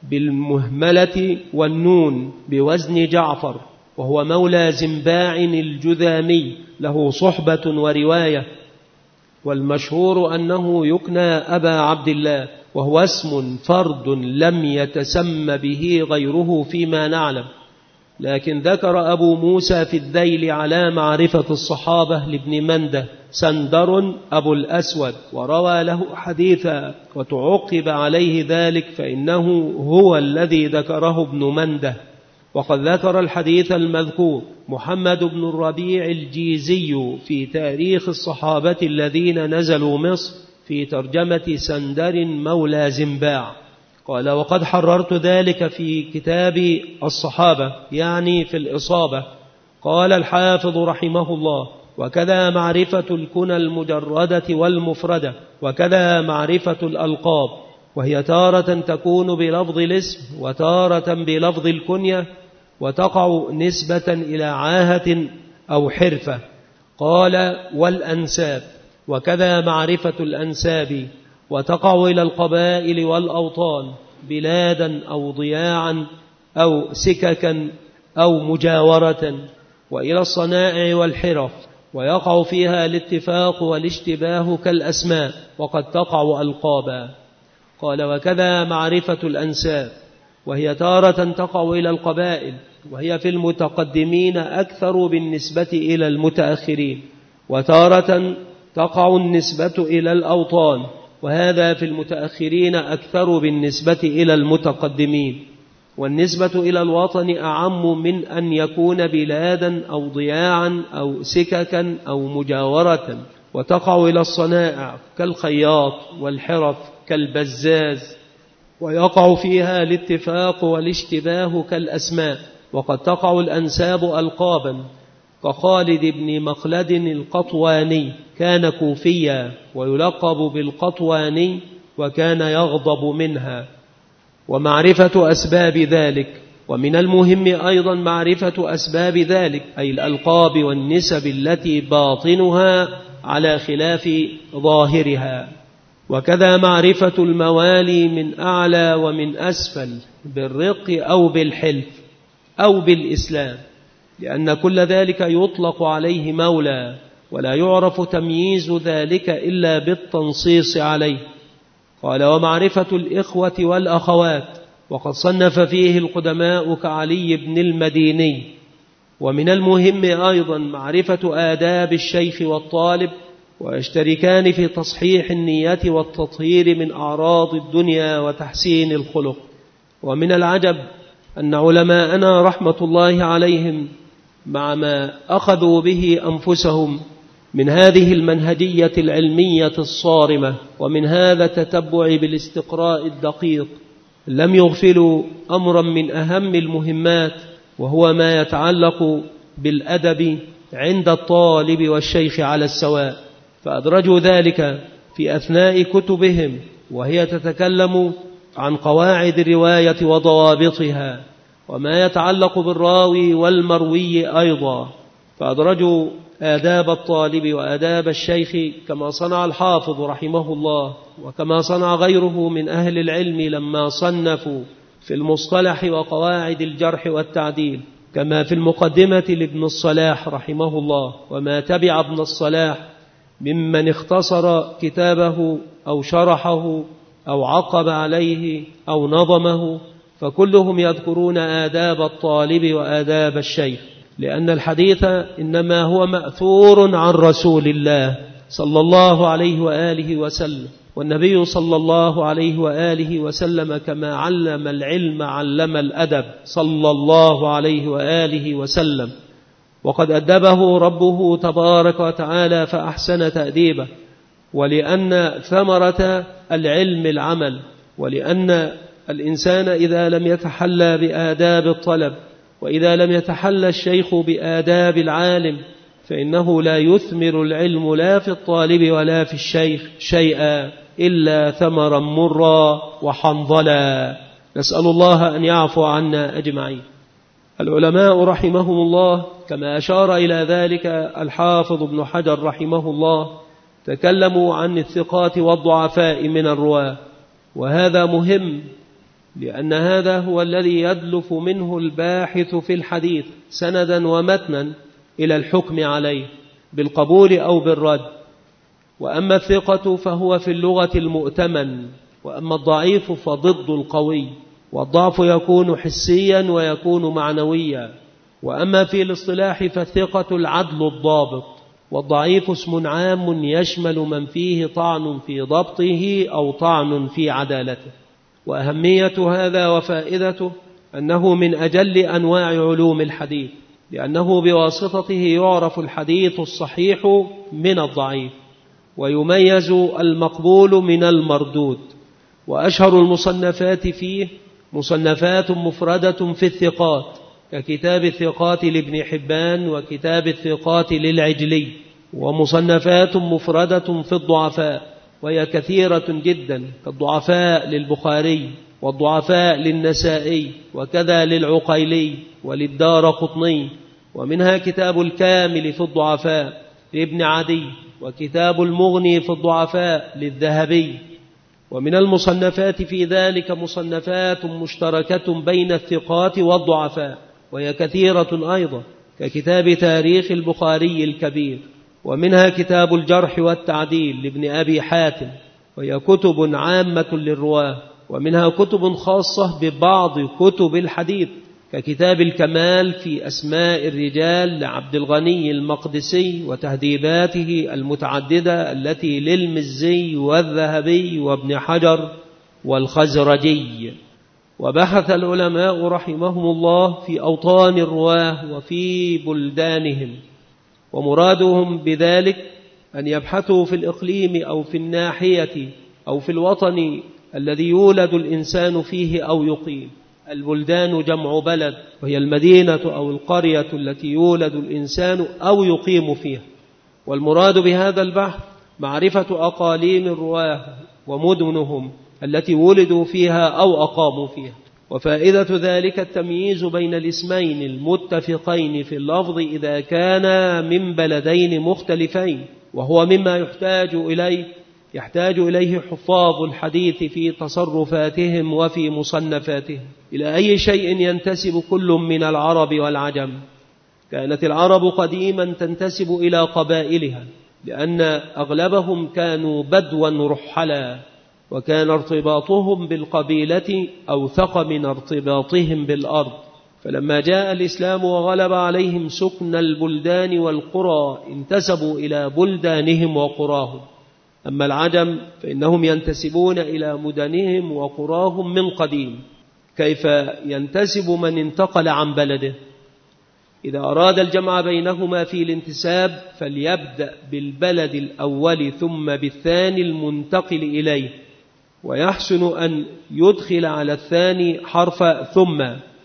بالمهملة والنون بوزن جعفر، وهو مولى زنباع الجذامي، له صحبة ورواية، والمشهور أنه يكنى أبا عبد الله، وهو اسم فرد لم يتسم به غيره فيما نعلم. لكن ذكر أبو موسى في الذيل على معرفة الصحابة لابن منده: سندر أبو الأسود، وروى له حديثا، وتعقب عليه ذلك فإنه هو الذي ذكره ابن منده. وقد ذكر الحديث المذكور محمد بن الربيع الجيزي في تاريخ الصحابة الذين نزلوا مصر في ترجمة سندر مولى زنباع. قال: وقد حررت ذلك في كتاب الصحابة، يعني في الإصابة. قال الحافظ رحمه الله: وكذا معرفة الكنى المجردة والمفردة، وكذا معرفة الألقاب، وهي تارة تكون بلفظ الاسم وتارة بلفظ الكنية، وتقع نسبة إلى عاهة أو حرفة. قال: والأنساب، وكذا معرفة الأنساب، وتقع إلى القبائل والأوطان، بلادا أو ضياعا أو سككا أو مجاورة، وإلى الصنائع والحرف، ويقع فيها الاتفاق والاشتباه كالأسماء، وقد تقع ألقابا. قال: وكذا معرفة الأنساب، وهي تارة تقع إلى القبائل، وهي في المتقدمين أكثر بالنسبة إلى المتأخرين، وتارة تقع النسبة إلى الأوطان، وهذا في المتأخرين أكثر بالنسبة إلى المتقدمين. والنسبة إلى الوطن أعم من أن يكون بلادا أو ضياعا أو سككا أو مجاورة. وتقع إلى الصنائع كالخياط، والحرف كالبزاز، ويقع فيها الاتفاق والاشتباه كالأسماء. وقد تقع الأنساب ألقابا، كخالد بن مخلد القطواني، كان كوفيا ويلقب بالقطواني، وكان يغضب منها. ومعرفة أسباب ذلك، ومن المهم أيضا معرفة أسباب ذلك، أي الألقاب والنسب التي باطنها على خلاف ظاهرها. وكذا معرفة الموالي من أعلى ومن أسفل، بالرق أو بالحلف أو بالإسلام، لأن كل ذلك يطلق عليه مولى، ولا يعرف تمييز ذلك إلا بالتنصيص عليه. قال: ومعرفة الإخوة والأخوات، وقد صنف فيه القدماء كعلي بن المديني، ومن المهم أيضا معرفة آداب الشيخ والطالب، ويشتركان في تصحيح النية والتطهير من أعراض الدنيا وتحسين الخلق. ومن العجب أن علماءنا رحمة الله عليهم مع ما أخذوا به أنفسهم من هذه المنهجية العلمية الصارمة ومن هذا التتبع بالاستقراء الدقيق، لم يغفلوا أمرا من أهم المهمات، وهو ما يتعلق بالأدب عند الطالب والشيخ على السواء، فأدرجوا ذلك في أثناء كتبهم وهي تتكلم عن قواعد الرواية وضوابطها وما يتعلق بالراوي والمروي أيضا، فأدرجوا آداب الطالب وآداب الشيخ كما صنع الحافظ رحمه الله وكما صنع غيره من أهل العلم لما صنفوا في المصطلح وقواعد الجرح والتعديل، كما في المقدمة لابن الصلاح رحمه الله وما تبع ابن الصلاح ممن اختصر كتابه أو شرحه أو عقب عليه أو نظمه، فكلهم يذكرون آداب الطالب وآداب الشيخ، لأن الحديث إنما هو مأثور عن رسول الله صلى الله عليه وآله وسلم، والنبي صلى الله عليه وآله وسلم كما علم العلم علم الأدب صلى الله عليه وآله وسلم، وقد أدبه ربه تبارك وتعالى فأحسن تأديبه، ولأن ثمرة العلم العمل، ولأن الإنسان إذا لم يتحلى بآداب الطلب وإذا لم يتحلى الشيخ بآداب العالم فإنه لا يثمر العلم لا في الطالب ولا في الشيخ شيئا إلا ثمرا مرا وحنظلا، نسأل الله أن يعفو عنا أجمعين. العلماء رحمهم الله كما أشار إلى ذلك الحافظ ابن حجر رحمه الله تكلموا عن الثقات والضعفاء من الرواة، وهذا مهم لأن هذا هو الذي يدلف منه الباحث في الحديث سندا ومتنا إلى الحكم عليه بالقبول أو بالرد. وأما الثقة فهو في اللغة المؤتمن، وأما الضعيف فضد القوي، والضعف يكون حسيا ويكون معنويا. وأما في الاصطلاح فالثقة العدل الضابط، والضعيف اسم عام يشمل من فيه طعن في ضبطه أو طعن في عدالته. وأهمية هذا وفائدته أنه من أجل أنواع علوم الحديث، لأنه بواسطته يعرف الحديث الصحيح من الضعيف، ويميز المقبول من المردود. وأشهر المصنفات فيه مصنفات مفردة في الثقات ككتاب الثقات لابن حبان وكتاب الثقات للعجلي، ومصنفات مفردة في الضعفاء وهي كثيرة جدا كالضعفاء للبخاري والضعفاء للنسائي وكذا للعقيلي وللدارقطني، ومنها كتاب الكامل في الضعفاء لابن عدي وكتاب المغني في الضعفاء للذهبي. ومن المصنفات في ذلك مصنفات مشتركة بين الثقات والضعفاء وهي كثيرة أيضا ككتاب تاريخ البخاري الكبير، ومنها كتاب الجرح والتعديل لابن أبي حاتم وهي كتب عامة للرواه، ومنها كتب خاصة ببعض كتب الحديث ككتاب الكمال في أسماء الرجال لعبد الغني المقدسي وتهذيباته المتعددة التي للمزي والذهبي وابن حجر والخزرجي. وبحث العلماء رحمهم الله في أوطان الرواه وفي بلدانهم، ومرادهم بذلك أن يبحثوا في الإقليم أو في الناحية أو في الوطن الذي يولد الإنسان فيه أو يقيم. البلدان جمع بلد، وهي المدينة أو القرية التي يولد الإنسان أو يقيم فيها. والمراد بهذا البحث معرفة أقاليم الرواه ومدنهم التي ولدوا فيها أو أقاموا فيها. وفائدة ذلك التمييز بين الاسمين المتفقين في اللفظ إذا كان من بلدين مختلفين، وهو مما يحتاج إليه حفاظ الحديث في تصرفاتهم وفي مصنفاتهم. إلى أي شيء ينتسب كل من العرب والعجم؟ كانت العرب قديما تنتسب إلى قبائلها لأن أغلبهم كانوا بدوا رحلا، وكان ارتباطهم بالقبيلة أوثق من ارتباطهم بالأرض، فلما جاء الإسلام وغلب عليهم سكن البلدان والقرى انتسبوا إلى بلدانهم وقراهم. أما العجم فإنهم ينتسبون إلى مدنهم وقراهم من قديم. كيف ينتسب من انتقل عن بلده؟ إذا أراد الجمع بينهما في الانتساب فليبدأ بالبلد الأول ثم بالثاني المنتقل إليه، ويحسن أن يدخل على الثاني حرف ثم،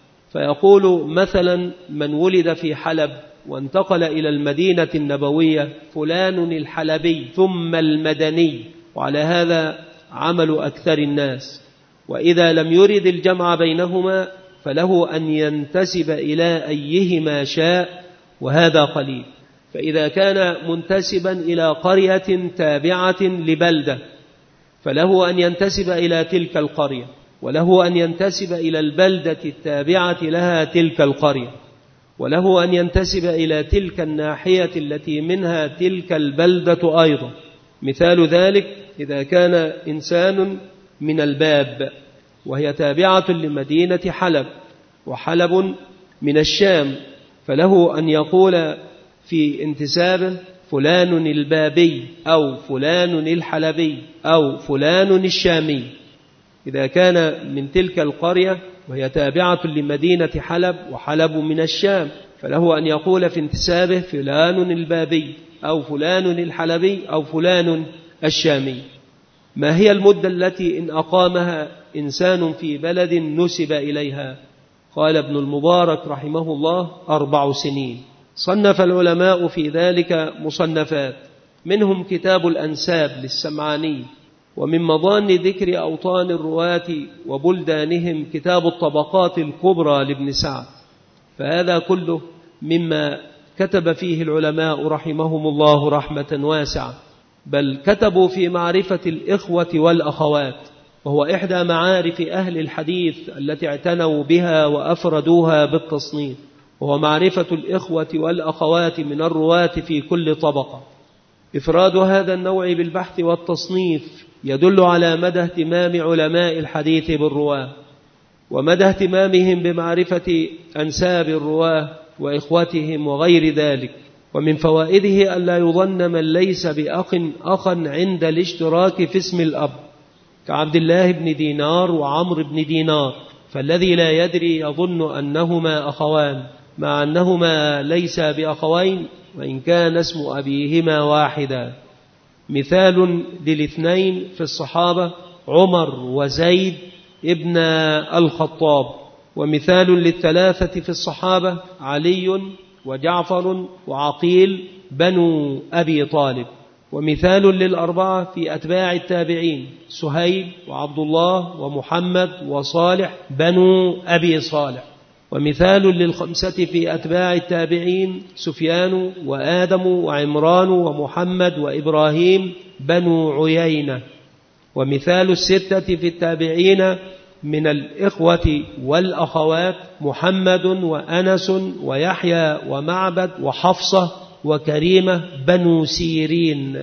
فيقول مثلا من ولد في حلب وانتقل إلى المدينة النبوية فلان الحلبي ثم المدني، وعلى هذا عمل أكثر الناس. وإذا لم يرد الجمع بينهما فله أن ينتسب إلى أيهما شاء، وهذا قليل. فإذا كان منتسبا إلى قرية تابعة لبلدة فله أن ينتسب إلى تلك القرية، وله أن ينتسب إلى البلدة التابعة لها تلك القرية، وله أن ينتسب إلى تلك الناحية التي منها تلك البلدة أيضا. مثال ذلك إذا كان إنسان من الباب وهي تابعة لمدينة حلب، وحلب من الشام، فله أن يقول في انتسابه فلان البابي أو فلان الحلبي أو فلان الشامي. إذا كان من تلك القرية وهي تابعة لمدينة حلب وحلب من الشام فله أن يقول في انتسابه فلان البابي أو فلان الحلبي أو فلان الشامي. ما هي المدة التي إن أقامها إنسان في بلد نسب إليها؟ قال ابن المبارك رحمه الله 4 سنين. صنف العلماء في ذلك مصنفات، منهم كتاب الأنساب للسمعاني، ومن مضان ذكر أوطان الرواة وبلدانهم كتاب الطبقات الكبرى لابن سعد. فهذا كله مما كتب فيه العلماء رحمهم الله رحمة واسعة، بل كتبوا في معرفة الإخوة والأخوات، وهو إحدى معارف أهل الحديث التي اعتنوا بها وأفردوها بالتصنيف، وهو معرفة الإخوة والأخوات من الرواة في كل طبقة. إفراد هذا النوع بالبحث والتصنيف يدل على مدى اهتمام علماء الحديث بالرواة، ومدى اهتمامهم بمعرفة أنساب الرواة وإخوتهم وغير ذلك. ومن فوائده ألا يظن من ليس أخا عند الاشتراك في اسم الأب كعبد الله بن دينار وعمر بن دينار، فالذي لا يدري يظن أنهما أخوان مع أنهما ليس بأخوين وإن كان اسم أبيهما واحدا. مثال للاثنين في الصحابة عمر وزيد ابن الخطاب، ومثال للثلاثة في الصحابة علي وجعفر وعقيل بنو أبي طالب، ومثال للأربعة في أتباع التابعين سهيل وعبد الله ومحمد وصالح بنو أبي صالح، ومثال للخمسة في أتباع التابعين سفيان وآدم وعمران ومحمد وإبراهيم بنو عيينة، ومثال الستة في التابعين من الإخوة والأخوات محمد وأنس ويحيى ومعبد وحفصة وكريمة بنو سيرين،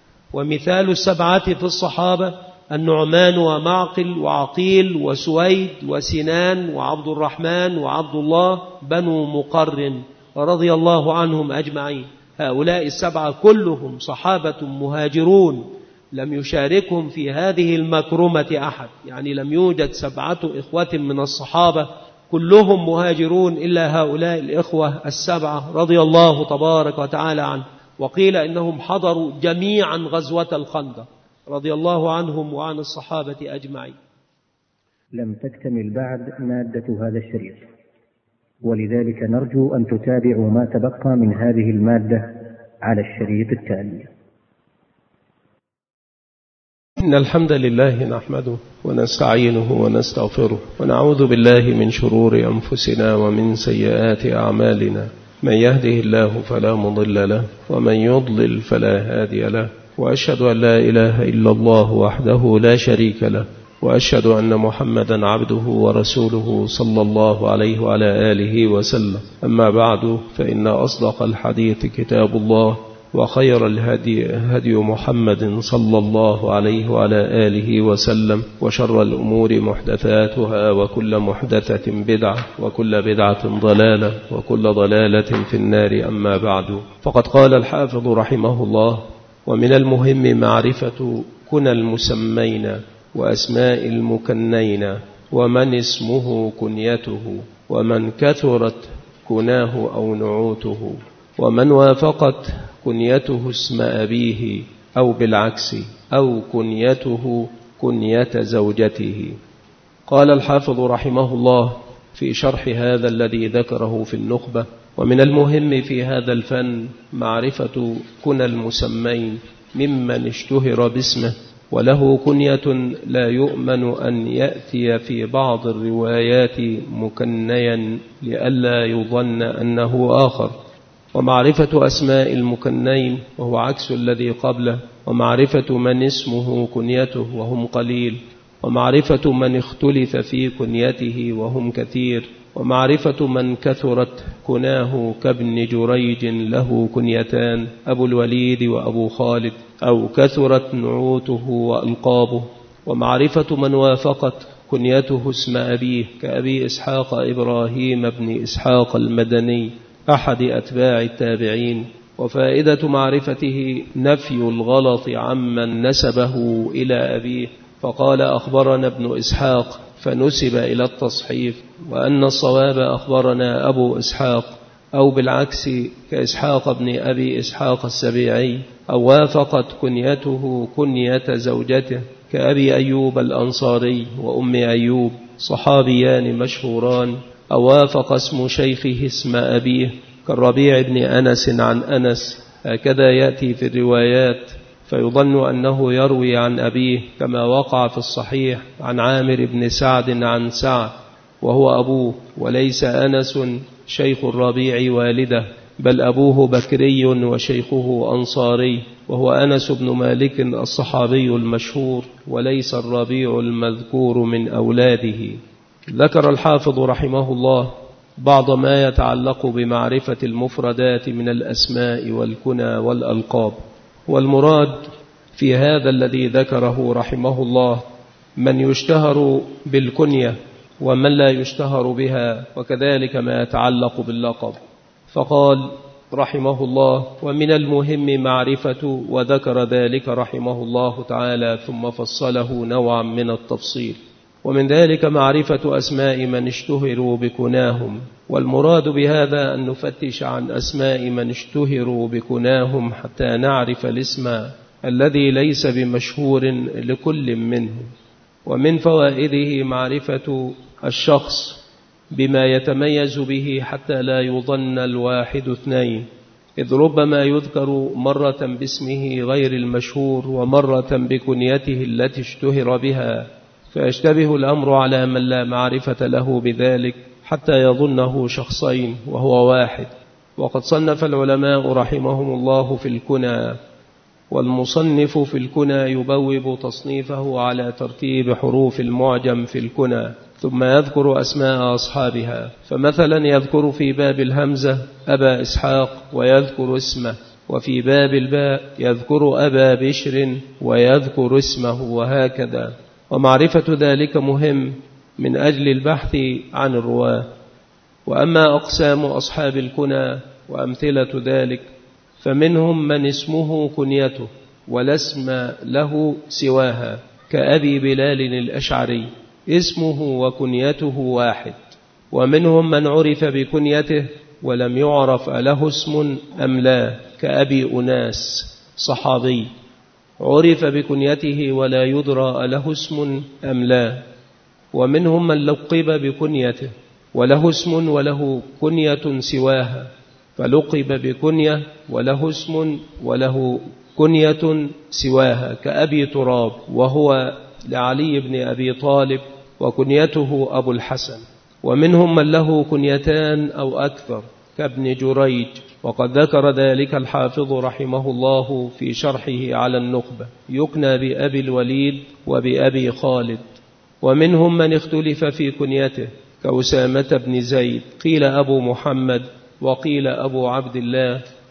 ومثال السبعة في الصحابة النعمان ومعقل وعقيل وسويد وسنان وعبد الرحمن وعبد الله بنو مقرن رضي الله عنهم أجمعين. هؤلاء السبعة كلهم صحابة مهاجرون لم يشاركهم في هذه المكرمة أحد، يعني لم يوجد 7 إخوة من الصحابة كلهم مهاجرون إلا هؤلاء الإخوة 7 رضي الله تبارك وتعالى عنه. وقيل إنهم حضروا جميعا غزوة الخندق رضي الله عنهم وعن الصحابة أجمعين. لم تكتمل بعد مادة هذا الشريط، ولذلك نرجو أن تتابعوا ما تبقى من هذه المادة على الشريط التالي. إن الحمد لله نحمده ونستعينه ونستغفره ونعوذ بالله من شرور أنفسنا ومن سيئات أعمالنا، من يهده الله فلا مضل له ومن يضلل فلا هادي له، وأشهد أن لا إله إلا الله وحده لا شريك له، وأشهد أن محمدا عبده ورسوله صلى الله عليه وعلى آله وسلم. أما بعد، فإن أصدق الحديث كتاب الله، وخير الهدي هدي محمد صلى الله عليه وعلى آله وسلم، وشر الأمور محدثاتها، وكل محدثة بدعة، وكل بدعة ضلالة، وكل ضلالة في النار. أما بعد، فقد قال الحافظ رحمه الله: ومن المهم معرفة كنى المسمين وأسماء المكنين، ومن اسمه كنيته، ومن كثرت كناه أو نعوته، ومن وافقت كنيته اسم أبيه أو بالعكس، أو كنيته كنية زوجته. قال الحافظ رحمه الله في شرح هذا الذي ذكره في النخبة: ومن المهم في هذا الفن معرفة كنى المسمين ممن اشتهر باسمه وله كنية لا يؤمن أن يأتي في بعض الروايات مكنيا لئلا يظن أنه آخر، ومعرفة أسماء المكنين وهو عكس الذي قبله، ومعرفة من اسمه كنيته وهم قليل، ومعرفة من اختلف في كنيته وهم كثير، ومعرفة من كثرت كناه كابن جريج له كنيتان أبو الوليد وأبو خالد، أو كثرت نعوته وألقابه، ومعرفة من وافقت كنيته اسم أبيه كأبي إسحاق إبراهيم بن إسحاق المدني أحد أتباع التابعين. وفائدة معرفته نفي الغلط عمن نسبه إلى أبيه فقال أخبرنا ابن إسحاق فنسب إلى التصحيف، وأن الصواب أخبرنا أبو إسحاق، أو بالعكس كإسحاق بن أبي إسحاق السبيعي، أو وافقت كنيته كنية زوجته كأبي أيوب الأنصاري وأم أيوب صحابيان مشهوران، أو وافق اسم شيخه اسم أبيه كالربيع بن أنس عن أنس، هكذا يأتي في الروايات، فيظن أنه يروي عن أبيه كما وقع في الصحيح عن عامر بن سعد عن سعد وهو أبوه، وليس أنس شيخ الربيع والده، بل أبوه بكري وشيخه أنصاري، وهو أنس بن مالك الصحابي المشهور، وليس الربيع المذكور من أولاده. ذكر الحافظ رحمه الله بعض ما يتعلق بمعرفة المفردات من الأسماء والكنى والألقاب، والمراد في هذا الذي ذكره رحمه الله من يشتهر بالكنية ومن لا يشتهر بها، وكذلك ما يتعلق باللقب. فقال رحمه الله: ومن المهم معرفة، وذكر ذلك رحمه الله تعالى ثم فصله نوعا من التفصيل، ومن ذلك معرفة أسماء من اشتهروا بكناهم، والمراد بهذا أن نفتش عن أسماء من اشتهروا بكناهم حتى نعرف الاسم الذي ليس بمشهور لكل منهم. ومن فوائده معرفة الشخص بما يتميز به حتى لا يظن الواحد اثنين، إذ ربما يذكر مرة باسمه غير المشهور ومرة بكنيته التي اشتهر بها، فيشتبه الأمر على من لا معرفة له بذلك حتى يظنه شخصين وهو واحد. وقد صنف العلماء رحمهم الله في الكنى، والمصنف في الكنى يبوب تصنيفه على ترتيب حروف المعجم في الكنى، ثم يذكر أسماء أصحابها، فمثلا يذكر في باب الهمزة أبا إسحاق ويذكر اسمه، وفي باب الباء يذكر أبا بشر ويذكر اسمه، وهكذا. ومعرفة ذلك مهم من أجل البحث عن الرواة. وأما أقسام أصحاب الكنى وأمثلة ذلك فمنهم من اسمه كنيته ولا اسم له سواها كأبي بلال الأشعري، اسمه وكنيته واحد. ومنهم من عرف بكنيته ولم يعرف له اسم أم لا كأبي أناس صحابي، عرف بكنيته ولا يدرى له اسم أم لا. ومنهم من لقب بكنيته وله اسم وله كنية سواها، فلقب بكنية وله اسم وله كنية سواها كأبي تراب، وهو لعلي بن أبي طالب وكنيته أبو الحسن. ومنهم من له كنيتان أو أكثر كابن جريج، وقد ذكر ذلك الحافظ رحمه الله في شرحه على النخبة، يكنى بأبي الوليد وبأبي خالد. ومنهم من اختلف في كنيته كأسامة بن زيد، قيل أبو محمد وقيل أبو عبد الله،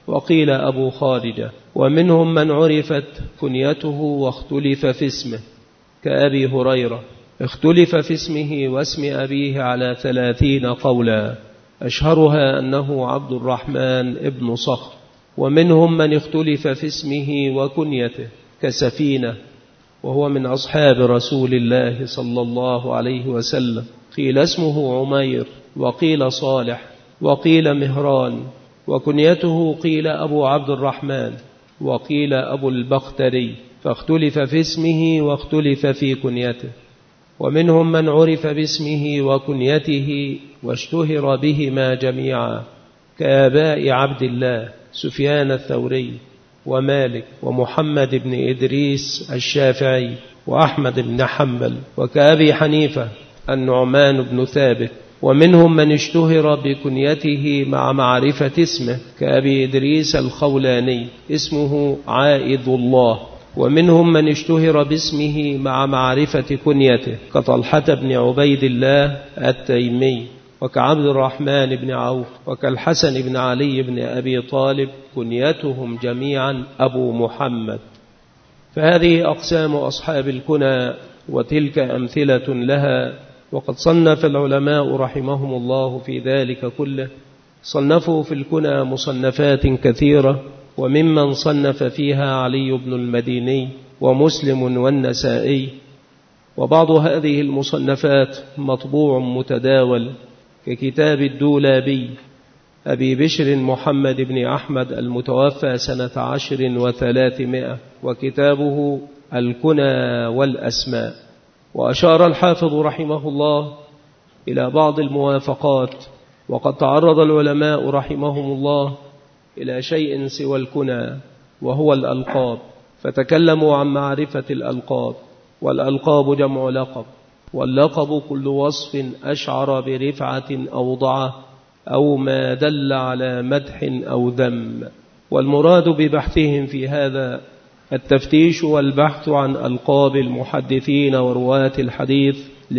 وقيل أبو خارجة. ومنهم من عرفت كنيته واختلف في اسمه كأبي هريرة، اختلف في اسمه واسم أبيه على 30 قولا، أشهرها أنه عبد الرحمن ابن صخر. ومنهم من اختلف في اسمه وكنيته كسفينة، وهو من أصحاب رسول الله صلى الله عليه وسلم، قيل اسمه عمير، وقيل صالح، وقيل مهران. وكنيته قيل أبو عبد الرحمن، وقيل أبو البختري، فاختلف في اسمه واختلف في كنيته. ومنهم من عرف باسمه وكنيته واشتهر بهما جميعا كآباء عبد الله سفيان الثوري ومالك ومحمد بن إدريس الشافعي وأحمد بن حنبل، وكأبي حنيفة النعمان بن ثابت. ومنهم من اشتهر بكنيته مع معرفة اسمه كأبي إدريس الخولاني اسمه عائذ الله. ومنهم من اشتهر باسمه مع معرفة كنيته كطلحة بن عبيد الله التيمي، وكعبد الرحمن بن عوف، وكالحسن بن علي بن أبي طالب، كنيتهم جميعا أبو محمد. فهذه أقسام أصحاب الكنى، وتلك أمثلة لها. وقد صنف العلماء رحمهم الله في ذلك كله، صنفوا في الكنى مصنفات كثيرة، وممن صنف فيها علي بن المديني ومسلم والنسائي. وبعض هذه المصنفات مطبوع متداول ككتاب الدولابي أبي بشر محمد بن أحمد المتوفى سنة 10 و300، وكتابه الكنى والأسماء. وأشار الحافظ رحمه الله إلى بعض الموافقات، وقد تعرض العلماء رحمهم الله إلى شيء سوى الكنى وهو الألقاب، فتكلموا عن معرفة الألقاب. والألقاب جمع لقب، واللقب كل وصف أشعر برفعة أو ضعة أو ما دل على مدح أو ذم. والمراد ببحثهم في هذا التفتيش والبحث عن ألقاب المحدثين ورواة الحديث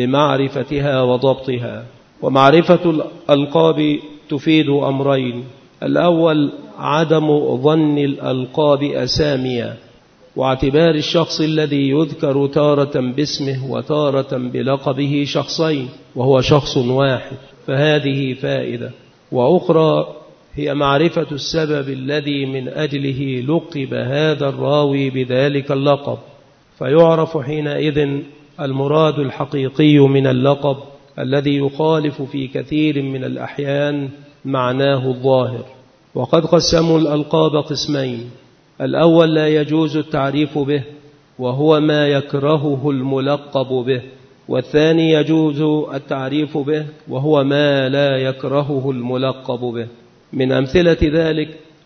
لمعرفتها وضبطها. ومعرفة الألقاب تفيد أمرين: الأول عدم ظن الألقاب أساميا، واعتبار الشخص الذي يذكر تارة باسمه وتارة بلقبه شخصين وهو شخص واحد، فهذه فائدة. وأخرى هي معرفة السبب الذي من أجله لقب هذا الراوي بذلك اللقب، فيعرف حينئذ المراد الحقيقي من اللقب الذي يخالف في كثير من الأحيان معناه الظاهر. وقد قسموا الألقاب قسمين: الأول لا يجوز التعريف به وهو ما يكرهه الملقب به، والثاني يجوز التعريف به وهو ما لا يكرهه الملقب به. من أمثلة ذلك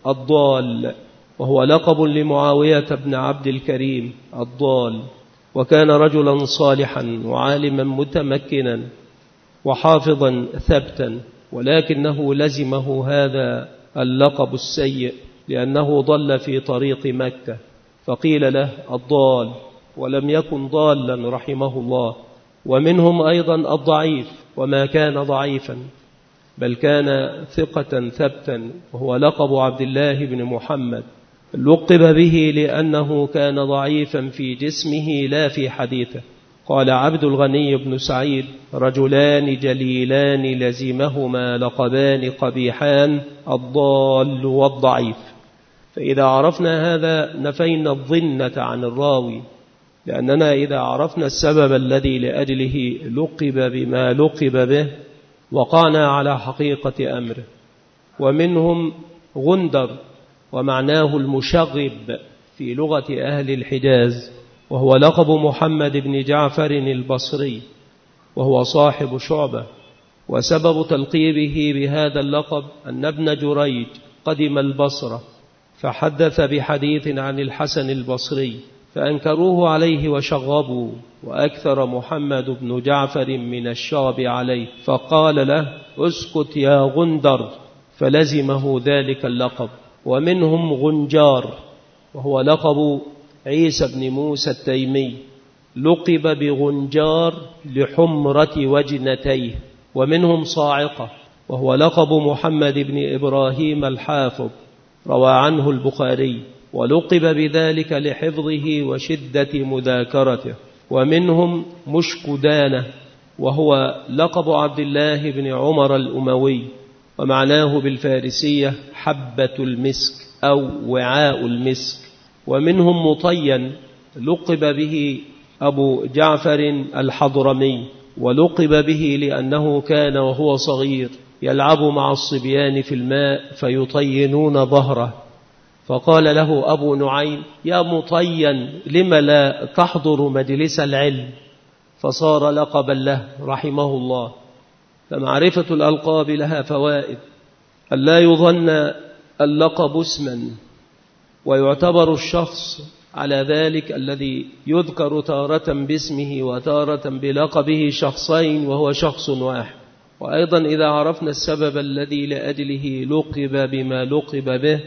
الضال، وهو لقب لمعاوية بن عبد الكريم الضال، وكان رجلا صالحا وعالما متمكنا وحافظا ثبتا، ولكنه لزمه هذا اللقب السيء لأنه ضل في طريق مكة، فقيل له الضال، ولم يكن ضالا رحمه الله. ومنهم أيضا الضعيف، وما كان ضعيفا بل كان ثقة ثبتا، وهو لقب عبد الله بن محمد، لقب به لأنه كان ضعيفا في جسمه لا في حديثه. قال عبد الغني بن سعيد: رجلان جليلان لزمهما لقبان قبيحان، الضال والضعيف. فإذا عرفنا هذا نفينا الظنة عن الراوي، لأننا إذا عرفنا السبب الذي لأجله لقب بما لقب به وقعنا على حقيقة أمره. ومنهم غندر، ومعناه المشغب في لغة أهل الحجاز، وهو لقب محمد بن جعفر البصري، وهو صاحب شعبة. وسبب تلقيبه بهذا اللقب أن ابن جريج قدم البصرة فحدث بحديث عن الحسن البصري فأنكروه عليه وشغبوا، وأكثر محمد بن جعفر من الشغب عليه، فقال له: اسكت يا غندر، فلزمه ذلك اللقب. ومنهم غنجار، وهو لقب عيسى بن موسى التيمي، لقب بغنجار لحمرة وجنتيه. ومنهم صاعقة، وهو لقب محمد بن إبراهيم الحافظ، روى عنه البخاري، ولقب بذلك لحفظه وشدة مذاكرته. ومنهم مشكدانة، وهو لقب عبد الله بن عمر الأموي، ومعناه بالفارسية حبة المسك أو وعاء المسك. ومنهم مطين، لقب به أبو جعفر الحضرمي، ولقب به لأنه كان وهو صغير يلعب مع الصبيان في الماء فيطينون ظهره، فقال له أبو نعيم: يا مطين، لم لا تحضر مجلس العلم؟ فصار لقبا له رحمه الله. فمعرفة الألقاب لها فوائد: ألا يظن اللقب اسما، ويعتبر الشخص على ذلك الذي يذكر تارة باسمه وتارة بلقبه شخصين وهو شخص واحد. وأيضا إذا عرفنا السبب الذي لأجله لقب بما لقب به،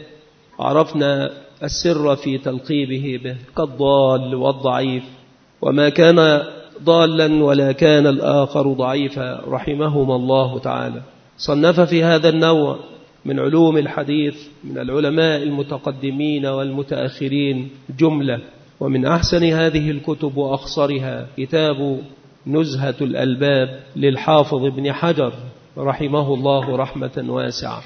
عرفنا السر في تلقيبه به، كالضال والضعيف، وما كان ضالا ولا كان الآخر ضعيفا رحمهما الله تعالى. صنف في هذا النوع من علوم الحديث من العلماء المتقدمين والمتأخرين جملة، ومن أحسن هذه الكتب وأخصرها كتاب نزهة الألباب للحافظ ابن حجر رحمه الله رحمة واسعة.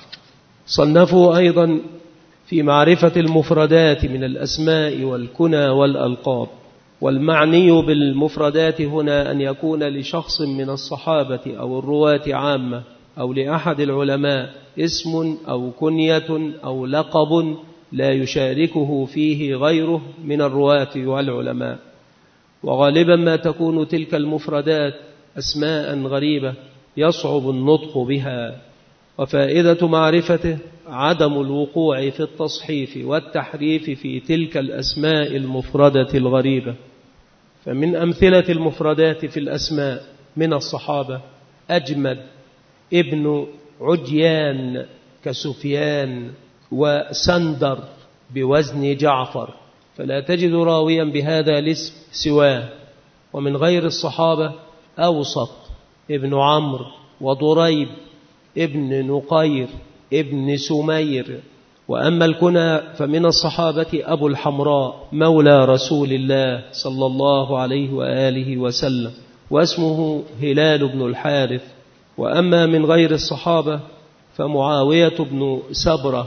صنفوا أيضا في معرفة المفردات من الأسماء والكنى والألقاب. والمعني بالمفردات هنا أن يكون لشخص من الصحابة أو الرواة عامة، أو لأحد العلماء اسم أو كنية أو لقب لا يشاركه فيه غيره من الرواة والعلماء. وغالبا ما تكون تلك المفردات أسماء غريبة يصعب النطق بها، وفائدة معرفته عدم الوقوع في التصحيف والتحريف في تلك الأسماء المفردة الغريبة. فمن أمثلة المفردات في الأسماء من الصحابة أجمد ابن عجيان كسفيان، وسندر بوزن جعفر، فلا تجد راويا بهذا الاسم سواه. ومن غير الصحابة أوسط ابن عمرو، وضريب ابن نقير ابن سمير. وأما الكنى فمن الصحابة أبو الحمراء مولى رسول الله صلى الله عليه وآله وسلم، واسمه هلال بن الحارث. وأما من غير الصحابة فمعاوية بن سبرة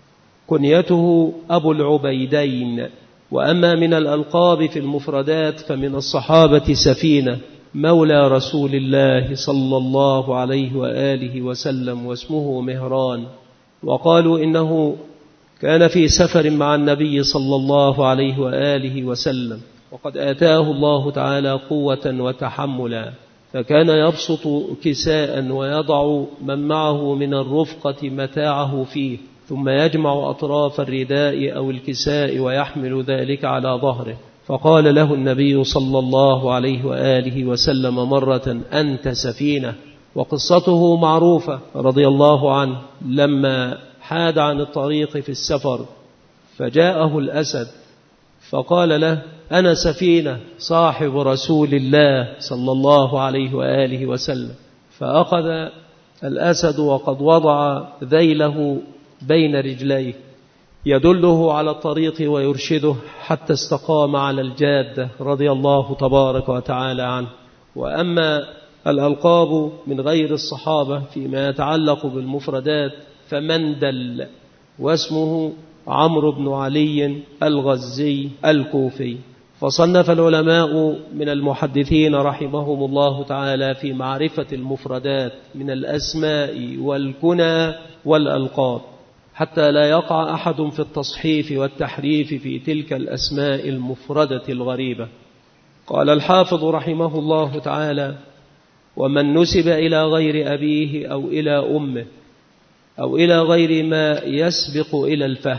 كنيته أبو العبيدين. وأما من الألقاب في المفردات فمن الصحابة سفينة مولى رسول الله صلى الله عليه وآله وسلم، واسمه مهران. وقالوا إنه كان في سفر مع النبي صلى الله عليه وآله وسلم، وقد آتاه الله تعالى قوة وتحملا، فكان يبسط كساء ويضع من معه من الرفقة متاعه فيه، ثم يجمع أطراف الرداء أو الكساء ويحمل ذلك على ظهره. فقال له النبي صلى الله عليه وآله وسلم مرة: أنت سفينة. وقصته معروفة رضي الله عنه، لما حاد عن الطريق في السفر فجاءه الأسد فقال له: أنا سفينة صاحب رسول الله صلى الله عليه وآله وسلم. فأخذ الأسد وقد وضع ذيله بين رجليه يدله على الطريق ويرشده حتى استقام على الجادة رضي الله تبارك وتعالى عنه. وأما الألقاب من غير الصحابة فيما يتعلق بالمفردات فمندل، واسمه عمرو بن علي الغزي الكوفي. فصنف العلماء من المحدثين رحمهم الله تعالى في معرفة المفردات من الأسماء والكنى والألقاب، حتى لا يقع أحد في التصحيف والتحريف في تلك الأسماء المفردة الغريبة. قال الحافظ رحمه الله تعالى: ومن نسب إلى غير أبيه أو إلى أمه أو إلى غير ما يسبق إلى الفهم.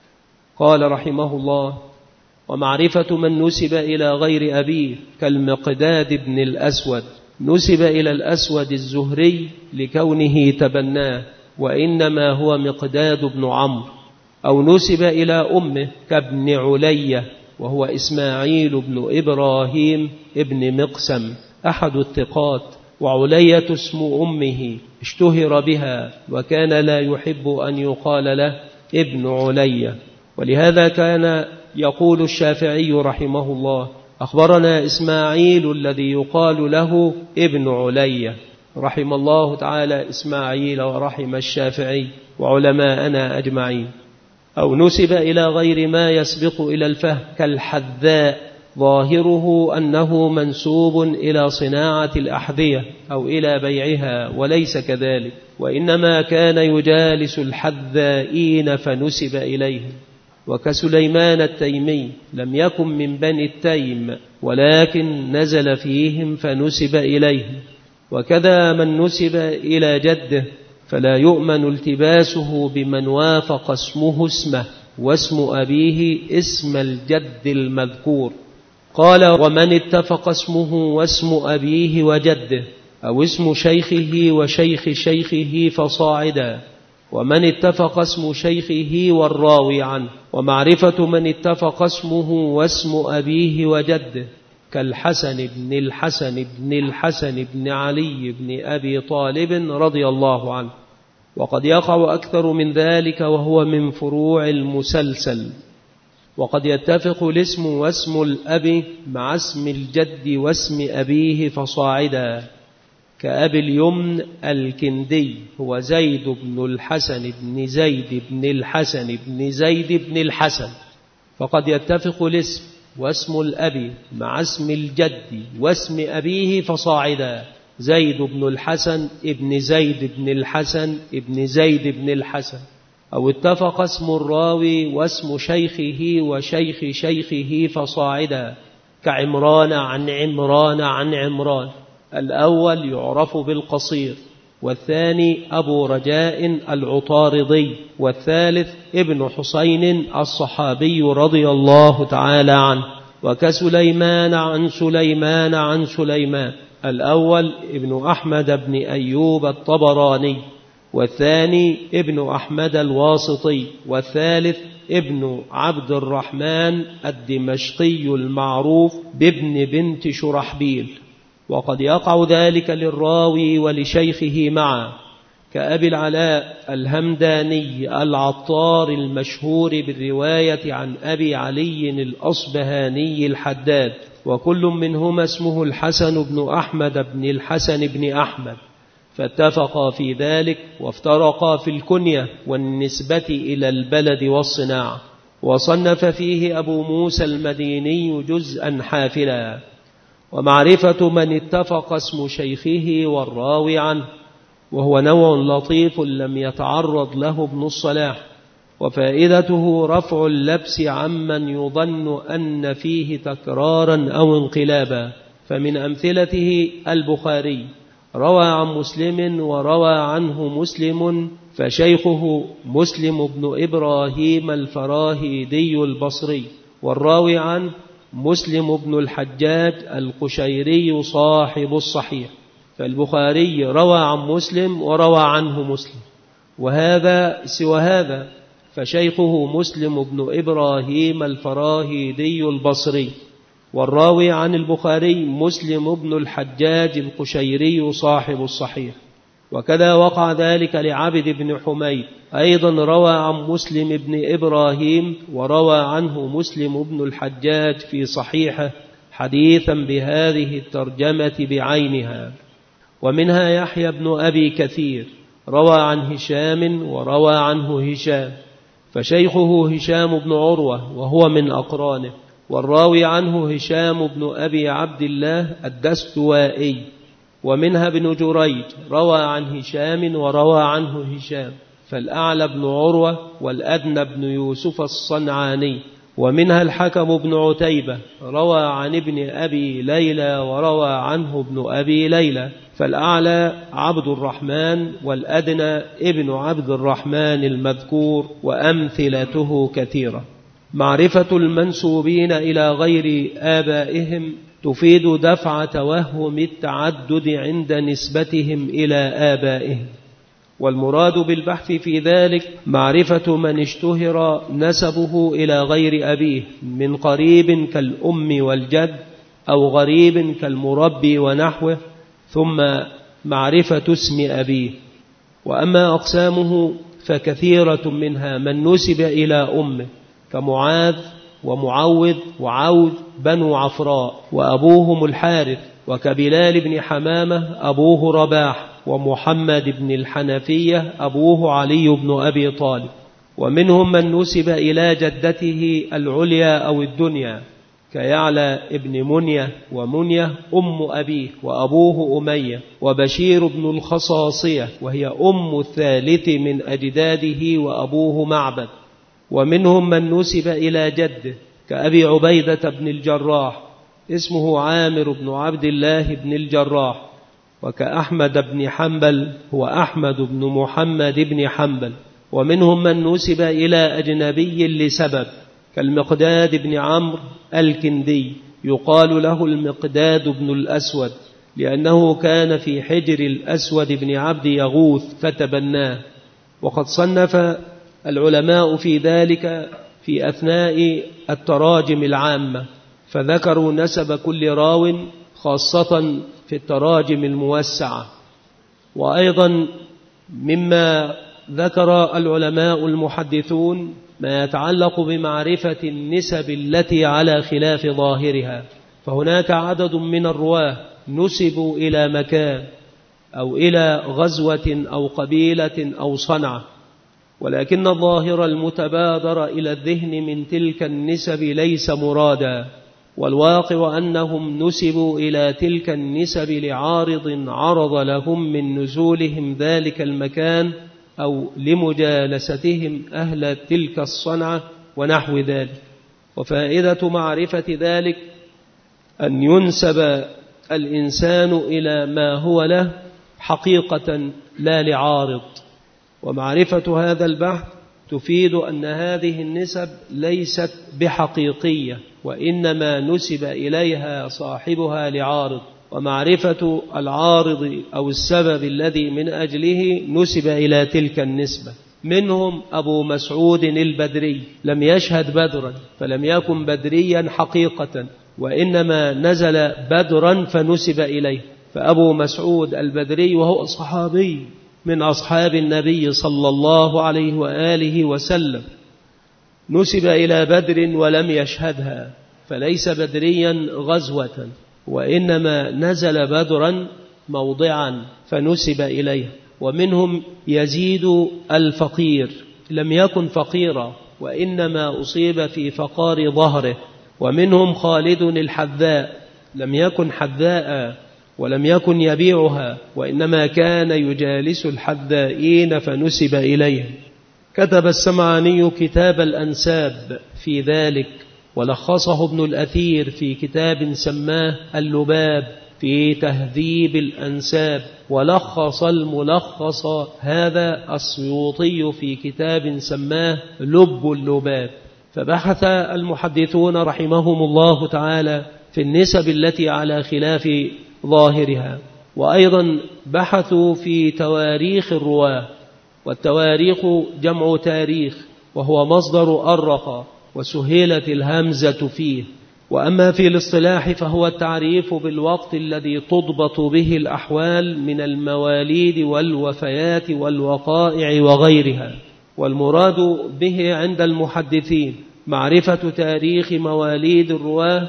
قال رحمه الله: ومعرفة من نسب إلى غير أبيه كالمقداد بن الأسود، نسب إلى الأسود الزهري لكونه تبناه، وإنما هو مقداد بن عمرو. أو نسب إلى أمه كابن علية، وهو إسماعيل بن إبراهيم ابن مقسم أحد الثقات. وعلية اسم أمه اشتهر بها، وكان لا يحب أن يقال له ابن علية. ولهذا كان يقول الشافعي رحمه الله: أخبرنا إسماعيل الذي يقال له ابن علية. رحم الله تعالى إسماعيل ورحم الشافعي وعلماءنا أجمعين. أو نسب إلى غير ما يسبق إلى الفهم كالحذاء، ظاهره أنه منسوب إلى صناعة الأحذية أو إلى بيعها، وليس كذلك، وإنما كان يجالس الحذائين فنسب إليهم. وكسليمان التيمي لم يكن من بني التيم، ولكن نزل فيهم فنسب إليهم. وكذا من نسب إلى جده فلا يؤمن التباسه بمن وافق اسمه اسمه واسم أبيه اسم الجد المذكور. قال: ومن اتفق اسمه واسم أبيه وجده أو اسم شيخه وشيخ شيخه فصاعدا، ومن اتفق اسم شيخه والراوي عنه، ومعرفة من اتفق اسمه واسم أبيه وجده كالحسن بن الحسن بن الحسن بن علي بن أبي طالب رضي الله عنه. وقد يقع أكثر من ذلك وهو من فروع المسلسل. وقد يتفق الاسم واسم الأب مع اسم الجد واسم أبيه فصاعدا، كأبي اليمن الكندي هو زيد بن الحسن بن زيد بن الحسن بن زيد بن الحسن، فقد يتفق الاسم واسم الأب مع اسم الجد واسم أبيه فصاعدا، زيد بن الحسن ابن زيد بن الحسن ابن زيد بن الحسن. أو اتفق اسم الراوي واسم شيخه وشيخ شيخه فصاعدا، كعمران عن عمران عن عمران. الأول يعرف بالقصير، والثاني أبو رجاء العطاردي، والثالث ابن حسين الصحابي رضي الله تعالى عنه. وكسليمان عن سليمان عن سليمان، الأول ابن أحمد بن أيوب الطبراني، والثاني ابن أحمد الواسطي، والثالث ابن عبد الرحمن الدمشقي المعروف بابن بنت شرحبيل. وقد يقع ذلك للراوي ولشيخه معا، كأبي العلاء الهمداني العطار المشهور بالرواية عن أبي علي الأصبهاني الحداد، وكل منهما اسمه الحسن بن أحمد بن الحسن بن أحمد، فاتفقا في ذلك وافترقا في الكنية والنسبة إلى البلد والصناعة. وصنف فيه أبو موسى المديني جزءا حافلا. ومعرفة من اتفق اسم شيخه والراوي عنه، وهو نوع لطيف لم يتعرض له ابن الصلاح، وفائدته رفع اللبس عمن يظن أن فيه تكرارا أو انقلابا. فمن أمثلته البخاري روى عن مسلم وروى عنه مسلم، فشيخه مسلم بن إبراهيم الفراهيدي البصري، والراوي عنه مسلم بن الحجاج القشيري صاحب الصحيح. فالبخاري روى عن مسلم وروى عنه مسلم، وهذا سوى هذا، فشيخه مسلم بن إبراهيم الفراهيدي البصري، والراوي عن البخاري مسلم بن الحجاج القشيري صاحب الصحيح. وكذا وقع ذلك لعبد بن حميد، أيضا روى عن مسلم بن إبراهيم وروى عنه مسلم بن الحجاج في صحيحه حديثا بهذه الترجمة بعينها. ومنها يحيى بن أبي كثير روى عن هشام وروى عنه هشام، فشيخه هشام بن عروة وهو من أقرانه، والراوي عنه هشام بن أبي عبد الله الدستوائي. ومنها ابن جريج روى عن هشام وروى عنه هشام، فالأعلى بن عروة والأدنى بن يوسف الصنعاني. ومنها الحكم بن عتيبة روى عن ابن أبي ليلى وروى عنه ابن أبي ليلى، فالأعلى عبد الرحمن والأدنى ابن عبد الرحمن المذكور، وأمثلته كثيرة. معرفة المنسوبين إلى غير آبائهم تفيد دفع توهم التعدد عند نسبتهم إلى آبائهم، والمراد بالبحث في ذلك معرفة من اشتهر نسبه إلى غير أبيه من قريب كالأم والجد أو غريب كالمربي ونحوه، ثم معرفة اسم أبيه. وأما أقسامه فكثيرة منها من نسب إلى أمه كمعاذ ومعوذ وعوذ بنو عفراء وأبوهم الحارث، وكبلال بن حمامة أبوه رباح، ومحمد بن الحنفية أبوه علي بن أبي طالب. ومنهم من نسب إلى جدته العليا أو الدنيا كيعلى ابن منية ومنية أم أبيه وأبوه أمية، وبشير بن الخصاصية وهي أم الثالث من أجداده وأبوه معبد. ومنهم من نسب إلى جده كأبي عبيدة بن الجراح اسمه عامر بن عبد الله بن الجراح، وكأحمد بن حنبل هو أحمد بن محمد بن حنبل. ومنهم من نسب إلى أجنبي لسبب كالمقداد بن عمرو الكندي يقال له المقداد بن الأسود لأنه كان في حجر الأسود بن عبد يغوث فتبناه. وقد صنف العلماء في ذلك في أثناء التراجم العامة، فذكروا نسب كل راو خاصة في التراجم الموسعة. وأيضا مما ذكر العلماء المحدثون ما يتعلق بمعرفة النسب التي على خلاف ظاهرها، فهناك عدد من الرواه نسبوا إلى مكان أو إلى غزوة أو قبيلة أو صنعة، ولكن الظاهر المتبادر إلى الذهن من تلك النسب ليس مرادا، والواقع أنهم نسبوا إلى تلك النسب لعارض عرض لهم من نزولهم ذلك المكان أو لمجالستهم أهل تلك الصنعة ونحو ذلك. وفائدة معرفة ذلك أن ينسب الإنسان إلى ما هو له حقيقة لا لعارض. ومعرفة هذا البحث تفيد أن هذه النسب ليست بحقيقية، وإنما نسب إليها صاحبها لعارض، ومعرفة العارض أو السبب الذي من أجله نسب إلى تلك النسبة. منهم أبو مسعود البدري لم يشهد بدرا فلم يكن بدريا حقيقة، وإنما نزل بدرا فنسب إليه، فأبو مسعود البدري وهو صحابي من أصحاب النبي صلى الله عليه وآله وسلم نسب إلى بدر ولم يشهدها، فليس بدريا غزوة، وإنما نزل بدرا موضعا فنسب إليه. ومنهم يزيد الفقير لم يكن فقيرا وإنما أصيب في فقار ظهره. ومنهم خالد الحذاء لم يكن حذاء ولم يكن يبيعها، وإنما كان يجالس الحذائين فنسب إليه. كتب السمعاني كتاب الأنساب في ذلك، ولخصه ابن الأثير في كتاب سماه اللباب في تهذيب الأنساب، ولخص الملخص هذا السيوطي في كتاب سماه لب اللباب. فبحث المحدثون رحمهم الله تعالى في النسب التي على خلاف ظاهرها، وأيضا بحثوا في تواريخ الرواة، والتواريخ جمع تاريخ وهو مصدر أرق وسهلت الهمزة فيه. وأما في الاصطلاح فهو التعريف بالوقت الذي تضبط به الأحوال من المواليد والوفيات والوقائع وغيرها، والمراد به عند المحدثين معرفة تاريخ مواليد الرواه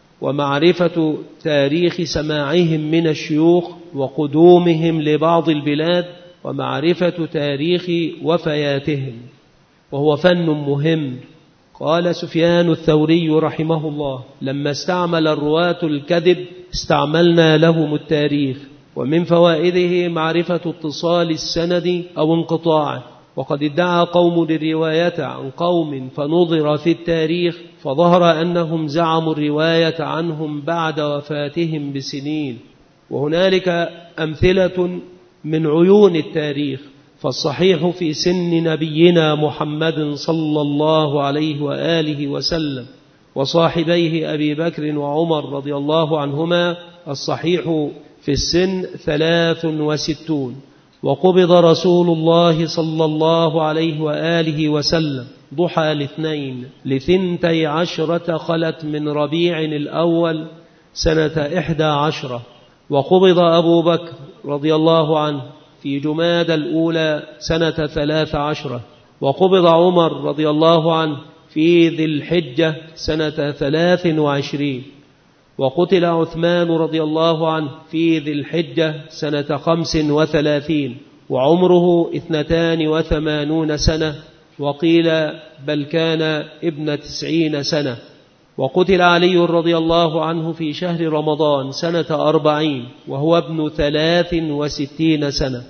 ومعرفة تاريخ سماعهم من الشيوخ وقدومهم لبعض البلاد ومعرفة تاريخ وفياتهم، وهو فن مهم. قال سفيان الثوري رحمه الله: لما استعمل الرواة الكذب استعملنا لهم التاريخ. ومن فوائده معرفة اتصال السند أو انقطاعه. وقد ادعى قوم الرواية عن قوم فنظر في التاريخ فظهر أنهم زعموا الرواية عنهم بعد وفاتهم بسنين، وهنالك أمثلة من عيون التاريخ. فالصحيح في سن نبينا محمد صلى الله عليه وآله وسلم وصاحبيه أبي بكر وعمر رضي الله عنهما الصحيح في السن 63، وقبض رسول الله صلى الله عليه وآله وسلم ضحى الاثنين 12 خلت من ربيع الأول سنة 11، وقبض أبو بكر رضي الله عنه في جمادى الأولى سنة 13، وقبض عمر رضي الله عنه في ذي الحجة سنة 23، وقتل عثمان رضي الله عنه في ذي الحجة سنة 35، وعمره 82 سنة، وقيل بل كان ابن 90 سنة. وقتل علي رضي الله عنه في شهر رمضان سنة 40 وهو ابن 63 سنة.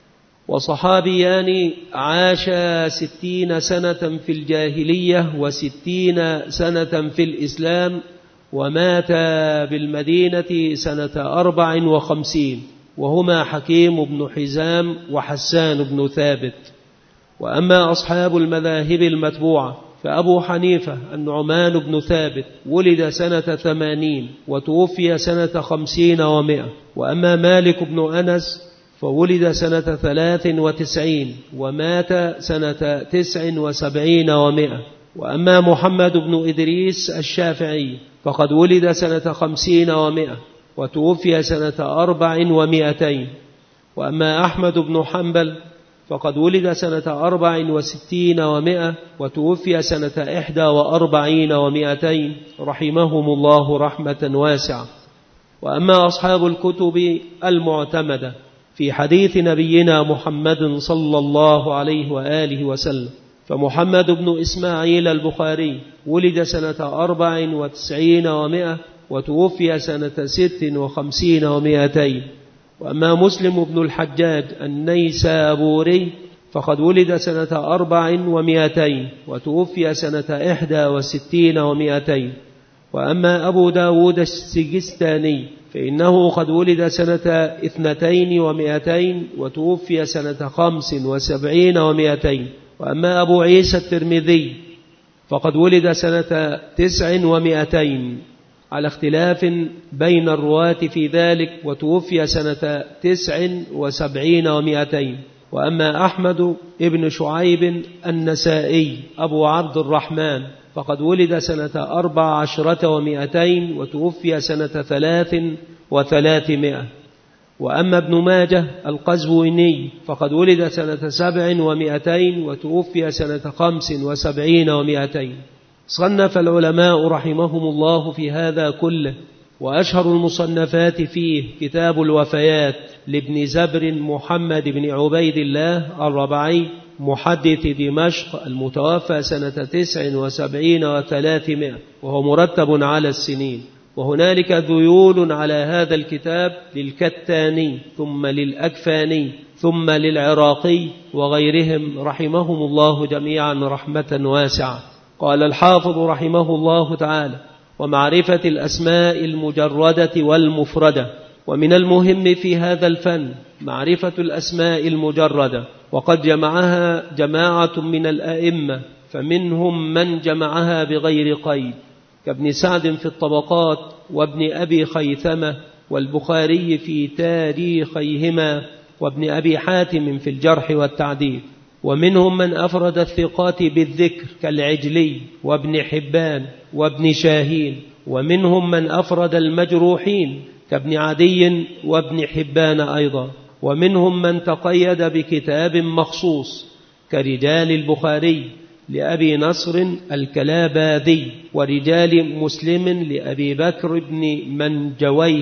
وصحابيان عاشا 60 سنة في الجاهلية و60 سنة في الإسلام، ومات بالمدينة سنة 54، وهما حكيم بن حزام وحسان بن ثابت. وأما أصحاب المذاهب المتبوعة فأبو حنيفة النعمان بن ثابت ولد سنة 80 وتوفي سنة 50 و100. وأما مالك بن أنس فولد سنة 93 ومات سنة 79 و100. وأما محمد بن إدريس الشافعي فقد ولد سنة 50 و100 وتوفي سنة 400. وأما أحمد بن حنبل فقد ولد سنة 64 و100 وتوفي سنة 41 و200 رحمهم الله رحمة واسعة. وأما أصحاب الكتب المعتمدة في حديث نبينا محمد صلى الله عليه وآله وسلم فمحمد بن إسماعيل البخاري ولد سنة 94 و100 وتوفي سنة 56 و200. وأما مسلم بن الحجاج النيسابوري فقد ولد سنة 400 وتوفي سنة 61 و200. وأما أبو داود السجستاني فإنه قد ولد سنة 200 وتوفي سنة 75 و200. وأما أبو عيسى الترمذي فقد ولد سنة 900 على اختلاف بين الرواة في ذلك، وتوفي سنة 79 و200. وأما أحمد ابن شعيب النسائي أبو عبد الرحمن فقد ولد سنة 14 و200 وتوفي سنة 300. وأما ابن ماجه القزويني فقد ولد سنة 700 وتوفي سنة 75 و200. صنف العلماء رحمهم الله في هذا كله، وأشهر المصنفات فيه كتاب الوفيات لابن زبر محمد بن عبيد الله الربعي محدث دمشق المتوفى سنة 79 و300، وهو مرتب على السنين. وهنالك ذيول على هذا الكتاب للكتاني ثم للأكفاني ثم للعراقي وغيرهم رحمهم الله جميعا رحمة واسعة. قال الحافظ رحمه الله تعالى: ومعرفة الأسماء المجردة والمفردة. ومن المهم في هذا الفن معرفة الأسماء المجردة، وقد جمعها جماعة من الأئمة، فمنهم من جمعها بغير قيد كابن سعد في الطبقات وابن أبي خيثمة والبخاري في تاريخيهما وابن أبي حاتم في الجرح والتعديل. ومنهم من أفرد الثقات بالذكر كالعجلي وابن حبان وابن شاهين. ومنهم من أفرد المجروحين كابن عدي وابن حبان أيضا. ومنهم من تقيد بكتاب مخصوص كرجال البخاري لأبي نصر الكلاباذي، ورجال مسلم لأبي بكر بن منجويه،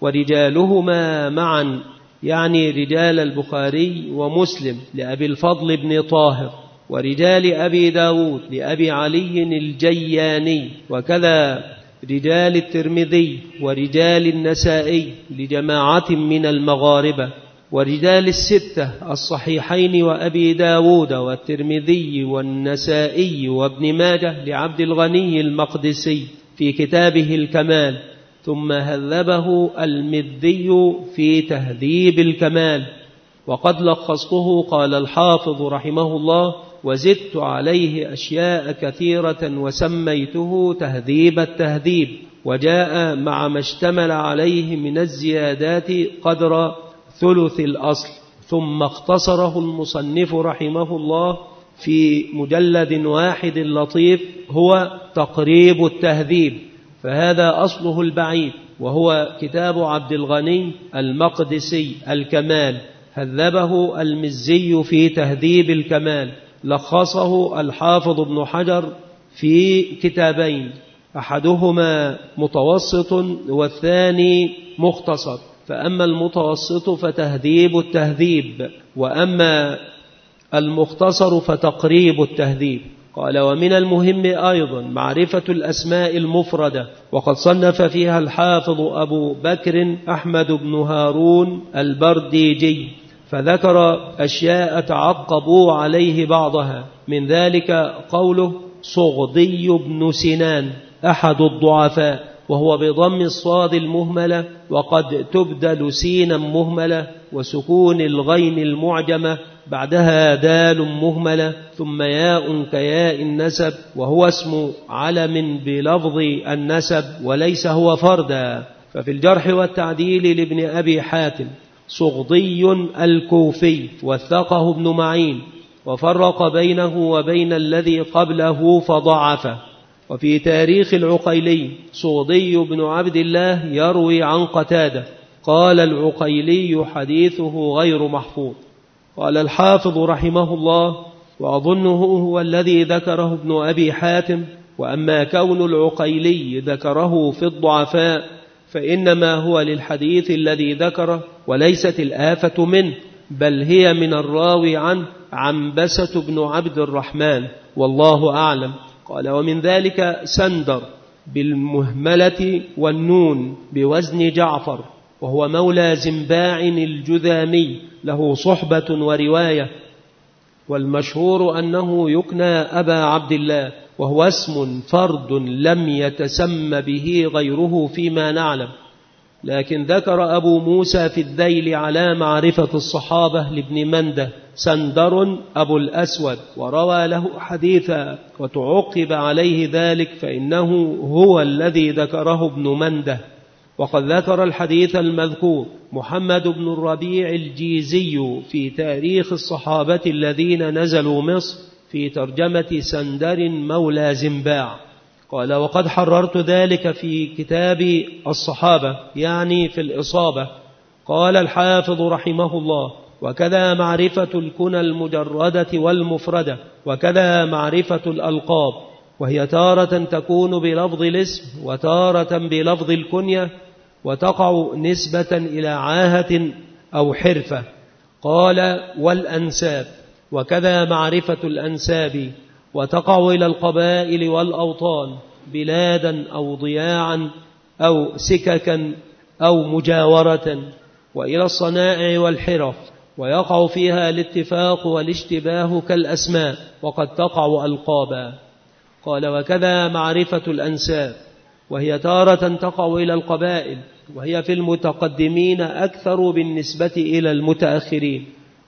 ورجالهما معا يعني رجال البخاري ومسلم لأبي الفضل بن طاهر، ورجال أبي داود لأبي علي الجياني، وكذا رجال الترمذي ورجال النسائي لجماعة من المغاربة، ورجال الستة الصحيحين وأبي داود والترمذي والنسائي وابن ماجه لعبد الغني المقدسي في كتابه الكمال، ثم هذبه المذي في تهذيب الكمال. وقد لخصته قال الحافظ رحمه الله: وزدت عليه أشياء كثيرة وسميته تهذيب التهذيب، وجاء مع ما اشتمل عليه من الزيادات قدر ثلث الأصل. ثم اختصره المصنف رحمه الله في مجلد واحد لطيف هو تقريب التهذيب، فهذا أصله البعيد، وهو كتاب عبد الغني المقدسي الكمال هذبه المزي في تهذيب الكمال، لخصه الحافظ ابن حجر في كتابين، أحدهما متوسط والثاني مختصر، فأما المتوسط فتهذيب التهذيب، وأما المختصر فتقريب التهذيب. قال: ومن المهم أيضا معرفة الأسماء المفردة، وقد صنف فيها الحافظ أبو بكر أحمد بن هارون البرديجي، فذكر أشياء تعقبوا عليه بعضها، من ذلك قوله: صغدي بن سنان أحد الضعفاء، وهو بضم الصاد المهملة، وقد تبدل سينا مهملة وسكون الغين المعجمة بعدها دال مهملة ثم ياء كياء النسب، وهو اسم علم بلفظ النسب وليس هو فردا. ففي الجرح والتعديل لابن أبي حاتم صغدي الكوفي، وثقه ابن معين، وفرق بينه وبين الذي قبله فضعفه. وفي تاريخ العقيلي صغدي بن عبد الله يروي عن قتادة، قال العقيلي: حديثه غير محفوظ. قال الحافظ رحمه الله: وأظنه هو الذي ذكره ابن أبي حاتم، وأما كون العقيلي ذكره في الضعفاء فإنما هو للحديث الذي ذكره، وليست الآفة منه، بل هي من الراوي عنه عنبسة بن عبد الرحمن، والله أعلم. قال: ومن ذلك سندر بالمهملة والنون بوزن جعفر، وهو مولى زنباع الجذامي، له صحبة ورواية، والمشهور أنه يكنى أبا عبد الله، وهو اسم فرد لم يتسم به غيره فيما نعلم. لكن ذكر أبو موسى في الذيل على معرفة الصحابة لابن منده سندر أبو الأسود، وروى له حديثا، وتعقب عليه ذلك فإنه هو الذي ذكره ابن منده. وقد ذكر الحديث المذكور محمد بن الربيع الجيزي في تاريخ الصحابة الذين نزلوا مصر في ترجمة سندر مولى زنباع. قال: وقد حررت ذلك في كتاب الصحابة، يعني في الإصابة. قال الحافظ رحمه الله: وكذا معرفة الكنى المجردة والمفردة، وكذا معرفة الألقاب، وهي تارة تكون بلفظ الاسم وتارة بلفظ الكنية، وتقع نسبة إلى عاهة أو حرفة. قال: والأنساب، وكذا معرفة الأنساب، وتقع إلى القبائل والأوطان، بلادا أو ضياعا أو سككا أو مجاورة، وإلى الصنائع والحرف، ويقع فيها الاتفاق والاشتباه كالأسماء، وقد تقع ألقابا. قال: وكذا معرفة الأنساب، وهي تارة تقع إلى القبائل، وهي في المتقدمين أكثر بالنسبة إلى المتأخرين،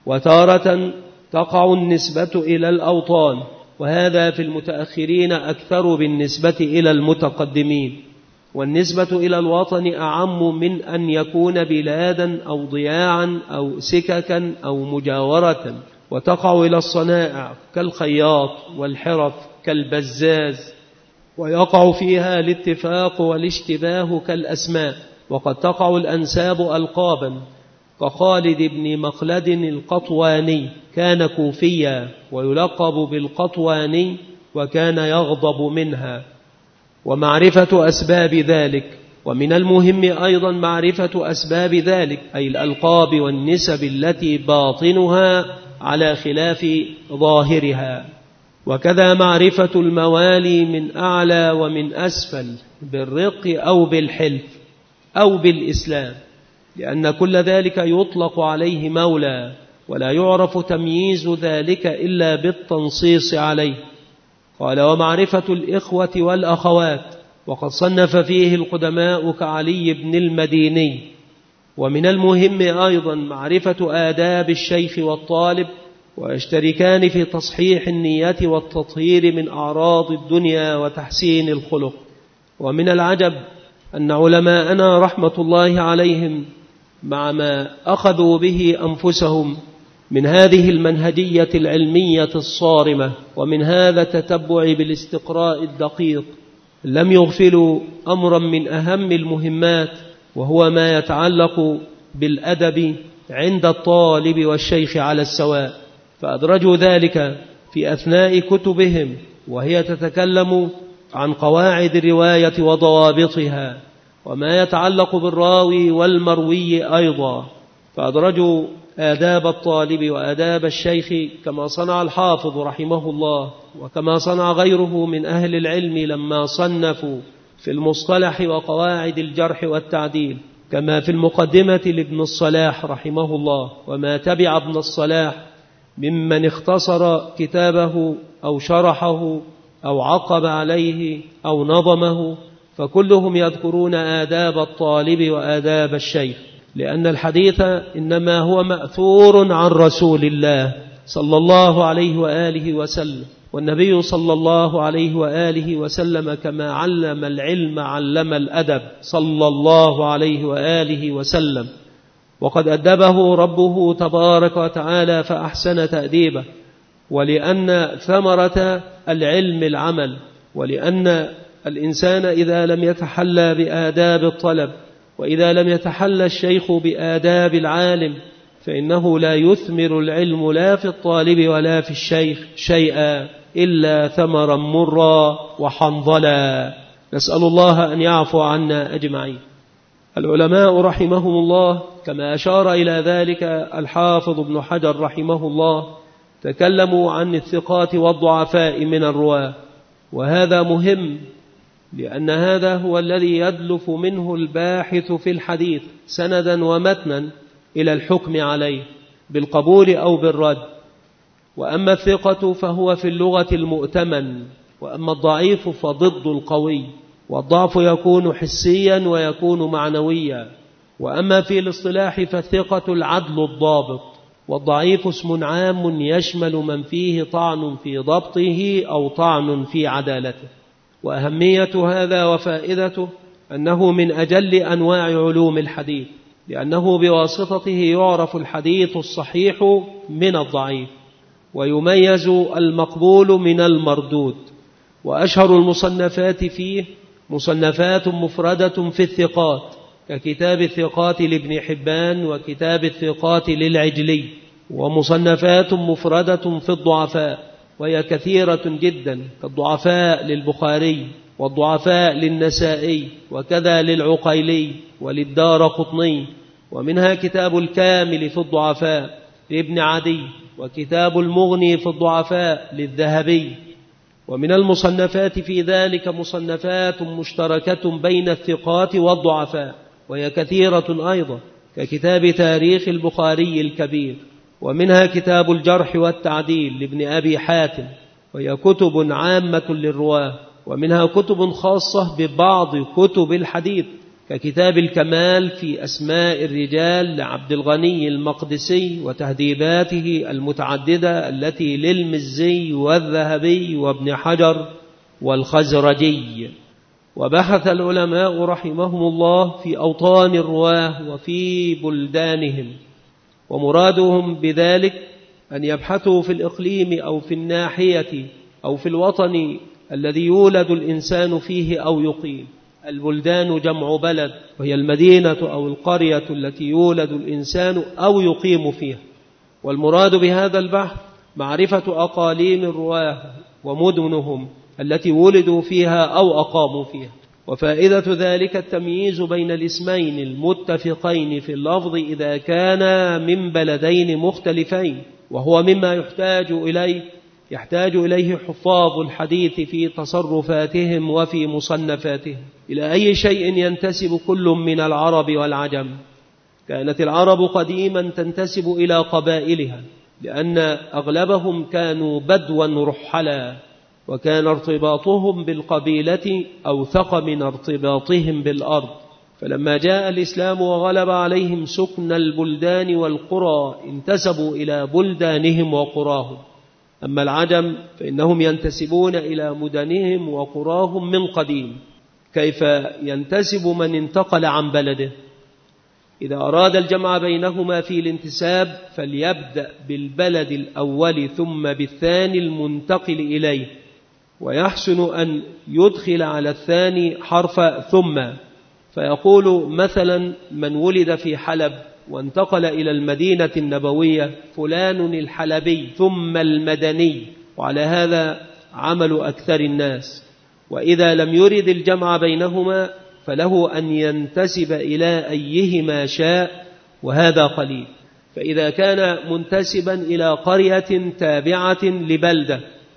وتارة تقع النسبة إلى الأوطان، وهذا في المتأخرين أكثر بالنسبة إلى المتقدمين. والنسبة إلى الوطن أعم من أن يكون بلادا أو ضياعا أو سككا أو مجاورة، وتقع إلى الصنائع كالخياط، والحرف كالبزاز، ويقع فيها الاتفاق والاشتباه كالأسماء. وقد تقع الأنساب ألقابا، كخالد بن مخلد القطواني، كان كوفيا ويلقب بالقطواني، وكان يغضب منها. ومعرفة أسباب ذلك، ومن المهم أيضا معرفة أسباب ذلك، أي الألقاب والنسب التي باطنها على خلاف ظاهرها. وكذا معرفة الموالي من أعلى ومن أسفل، بالرق أو بالحلف أو بالإسلام، لأن كل ذلك يطلق عليه مولى، ولا يعرف تمييز ذلك إلا بالتنصيص عليه. قال: ومعرفة الإخوة والأخوات، وقد صنف فيه القدماء كعلي بن المديني. ومن المهم أيضا معرفة آداب الشيخ والطالب، ويشتركان في تصحيح النية والتطهير من أعراض الدنيا وتحسين الخلق. ومن العجب أن علماءنا رحمة الله عليهم مع ما أخذوا به أنفسهم من هذه المنهجية العلمية الصارمة، ومن هذا التتبع بالاستقراء الدقيق، لم يغفلوا أمرا من أهم المهمات، وهو ما يتعلق بالأدب عند الطالب والشيخ على السواء، فأدرجوا ذلك في أثناء كتبهم وهي تتكلم عن قواعد الرواية وضوابطها وما يتعلق بالراوي والمروي أيضا، فأدرجوا آداب الطالب وآداب الشيخ كما صنع الحافظ رحمه الله وكما صنع غيره من أهل العلم لما صنفوا في المصطلح وقواعد الجرح والتعديل، كما في المقدمة لابن الصلاح رحمه الله وما تبع ابن الصلاح ممن اختصر كتابه أو شرحه أو عقب عليه أو نظمه، فكلهم يذكرون آداب الطالب وآداب الشيخ، لأن الحديث إنما هو مأثور عن رسول الله صلى الله عليه وآله وسلم، والنبي صلى الله عليه وآله وسلم كما علم العلم علم الأدب صلى الله عليه وآله وسلم، وقد أدبه ربه تبارك وتعالى فأحسن تأديبه، ولأن ثمرة العلم العمل، ولأن الإنسان إذا لم يتحلى بآداب الطلب وإذا لم يتحلى الشيخ بآداب العالم فإنه لا يثمر العلم لا في الطالب ولا في الشيخ شيئا إلا ثمرا مرا وحنظلا، نسأل الله أن يعفو عنا أجمعين. العلماء رحمهم الله كما أشار إلى ذلك الحافظ ابن حجر رحمه الله تكلموا عن الثقات والضعفاء من الرواة، وهذا مهم لأن هذا هو الذي يدلف منه الباحث في الحديث سندا ومتنا إلى الحكم عليه بالقبول أو بالرد. وأما الثقة فهو في اللغة المؤتمن، وأما الضعيف فضد القوي، والضعف يكون حسيا ويكون معنويا. وأما في الاصطلاح فالثقة العدل الضابط، والضعيف اسم عام يشمل من فيه طعن في ضبطه أو طعن في عدالته. وأهمية هذا وفائدته أنه من أجل أنواع علوم الحديث، لأنه بواسطته يعرف الحديث الصحيح من الضعيف، ويميز المقبول من المردود. وأشهر المصنفات فيه مصنفات مفردة في الثقات ككتاب الثقات لابن حبان وكتاب الثقات للعجلي، ومصنفات مفردة في الضعفاء وهي كثيرة جدا كالضعفاء للبخاري والضعفاء للنسائي وكذا للعقيلي وللدارقطني، ومنها كتاب الكامل في الضعفاء لابن عدي وكتاب المغني في الضعفاء للذهبي. ومن المصنفات في ذلك مصنفات مشتركة بين الثقات والضعفاء وهي كثيرة أيضا ككتاب تاريخ البخاري الكبير، ومنها كتاب الجرح والتعديل لابن أبي حاتم وهي كتب عامة للرواه، ومنها كتب خاصة ببعض كتب الحديث ككتاب الكمال في أسماء الرجال لعبد الغني المقدسي وتهذيباته المتعددة التي للمزي والذهبي وابن حجر والخزرجي. وبحث العلماء رحمهم الله في أوطان الرواه وفي بلدانهم، ومرادهم بذلك أن يبحثوا في الإقليم أو في الناحية أو في الوطن الذي يولد الإنسان فيه أو يقيم. البلدان جمع بلد، وهي المدينة أو القرية التي يولد الإنسان أو يقيم فيها. والمراد بهذا البحث معرفة أقاليم الرواه ومدنهم التي ولدوا فيها أو أقاموا فيها. وفائدة ذلك التمييز بين الاسمين المتفقين في اللفظ إذا كان من بلدين مختلفين، وهو مما يحتاج إليه حفاظ الحديث في تصرفاتهم وفي مصنفاتهم. إلى أي شيء ينتسب كل من العرب والعجم؟ كانت العرب قديما تنتسب إلى قبائلها لأن أغلبهم كانوا بدوا رحلا، وكان ارتباطهم بالقبيلة أوثق من ارتباطهم بالأرض. فلما جاء الإسلام وغلب عليهم سكن البلدان والقرى انتسبوا إلى بلدانهم وقراهم. أما العجم فإنهم ينتسبون إلى مدنهم وقراهم من قديم. كيف ينتسب من انتقل عن بلده؟ إذا أراد الجمع بينهما في الانتساب فليبدأ بالبلد الأول ثم بالثاني المنتقل إليه، ويحسن أن يدخل على الثاني حرف ثم، فيقول مثلا من ولد في حلب وانتقل إلى المدينة النبوية فلان الحلبي ثم المدني، وعلى هذا عمل أكثر الناس. وإذا لم يرد الجمع بينهما فله أن ينتسب إلى أيهما شاء، وهذا قليل. فإذا كان منتسبا إلى قرية تابعة لبلدة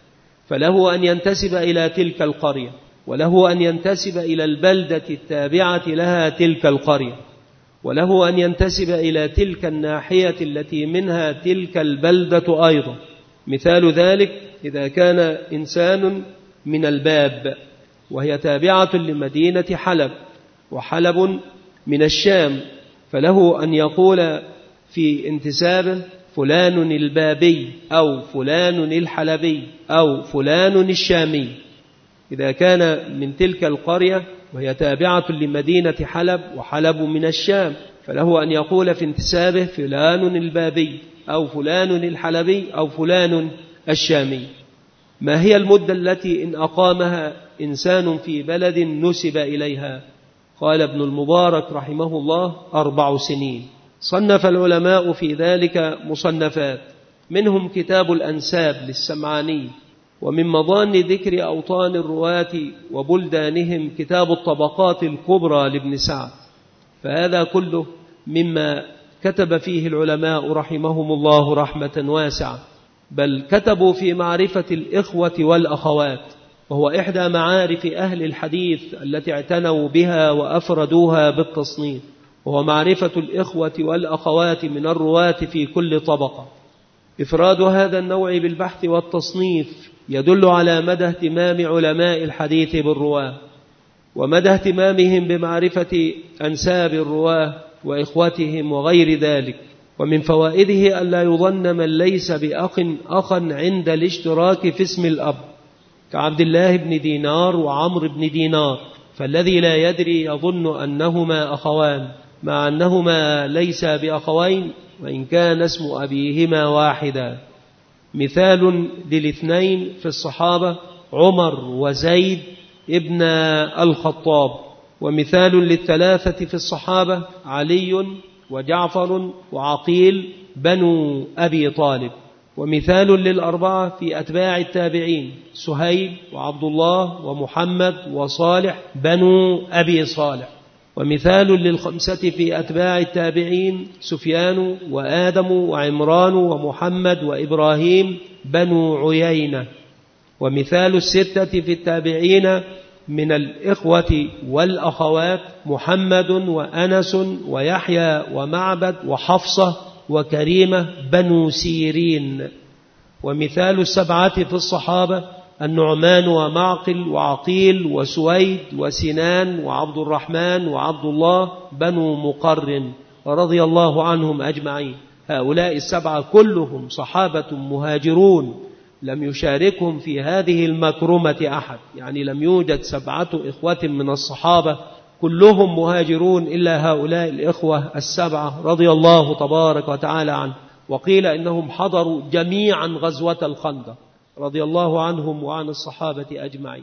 فله أن ينتسب إلى تلك القرية، وله أن ينتسب إلى البلدة التابعة لها تلك القرية، وله أن ينتسب إلى تلك الناحية التي منها تلك البلدة أيضا. مثال ذلك إذا كان إنسان من الباب وهي تابعة لمدينة حلب، وحلب من الشام، فله أن يقول في انتسابه فلان البابي أو فلان الحلبي أو فلان الشامي. إذا كان من تلك القرية وهي تابعة لمدينة حلب، وحلب من الشام، فله أن يقول في انتسابه فلان البابي أو فلان الحلبي أو فلان الشامي. ما هي المدة التي إن أقامها إنسان في بلد نسب إليها؟ قال ابن المبارك رحمه الله 4 سنين. صنف العلماء في ذلك مصنفات، منهم كتاب الأنساب للسمعاني، ومن مضان ذكر أوطان الرواة وبلدانهم كتاب الطبقات الكبرى لابن سعد. فهذا كله مما كتب فيه العلماء رحمهم الله رحمة واسعة، بل كتبوا في معرفة الإخوة والأخوات، وهو إحدى معارف أهل الحديث التي اعتنوا بها وأفردوها بالتصنيف، وهو معرفة الإخوة والأخوات من الرواة في كل طبقة. إفراد هذا النوع بالبحث والتصنيف يدل على مدى اهتمام علماء الحديث بالرواة، ومدى اهتمامهم بمعرفة أنساب الرواة وإخوتهم وغير ذلك. ومن فوائده ألا يظن من ليس بأخ أخا عند الاشتراك في اسم الأب، كعبد الله بن دينار وعمر بن دينار، فالذي لا يدري يظن أنهما أخوان مع أنهما ليس بأخوين وإن كان اسم أبيهما واحدا. مثال للاثنين في الصحابة عمر وزيد ابن الخطاب، ومثال للثلاثة في الصحابة علي وجعفر وعقيل بنو أبي طالب، ومثال للأربعة في أتباع التابعين سهيل وعبد الله ومحمد وصالح بنو أبي صالح، ومثال للخمسة في أتباع التابعين سفيان وآدم وعمران ومحمد وإبراهيم بنو عيينة، ومثال الستة في التابعين من الإخوة والأخوات محمد وأنس ويحيى ومعبد وحفصة وكريمة بنو سيرين، ومثال السبعة في الصحابة النعمان ومعقل وعقيل وسويد وسنان وعبد الرحمن وعبد الله بنو مقرن رضي الله عنهم أجمعين. هؤلاء السبعة كلهم صحابة مهاجرون لم يشاركهم في هذه المكرمة أحد، يعني لم يوجد 7 إخوة من الصحابة كلهم مهاجرون إلا هؤلاء الإخوة 7 رضي الله تبارك وتعالى عنه. وقيل إنهم حضروا جميعا غزوة الخندق رضي الله عنهم وعن الصحابة أجمعين.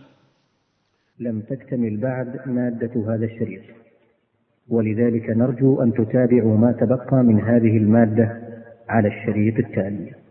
لم تكتمل بعد مادة هذا الشريط، ولذلك نرجو أن تتابعوا ما تبقى من هذه المادة على الشريط التالي.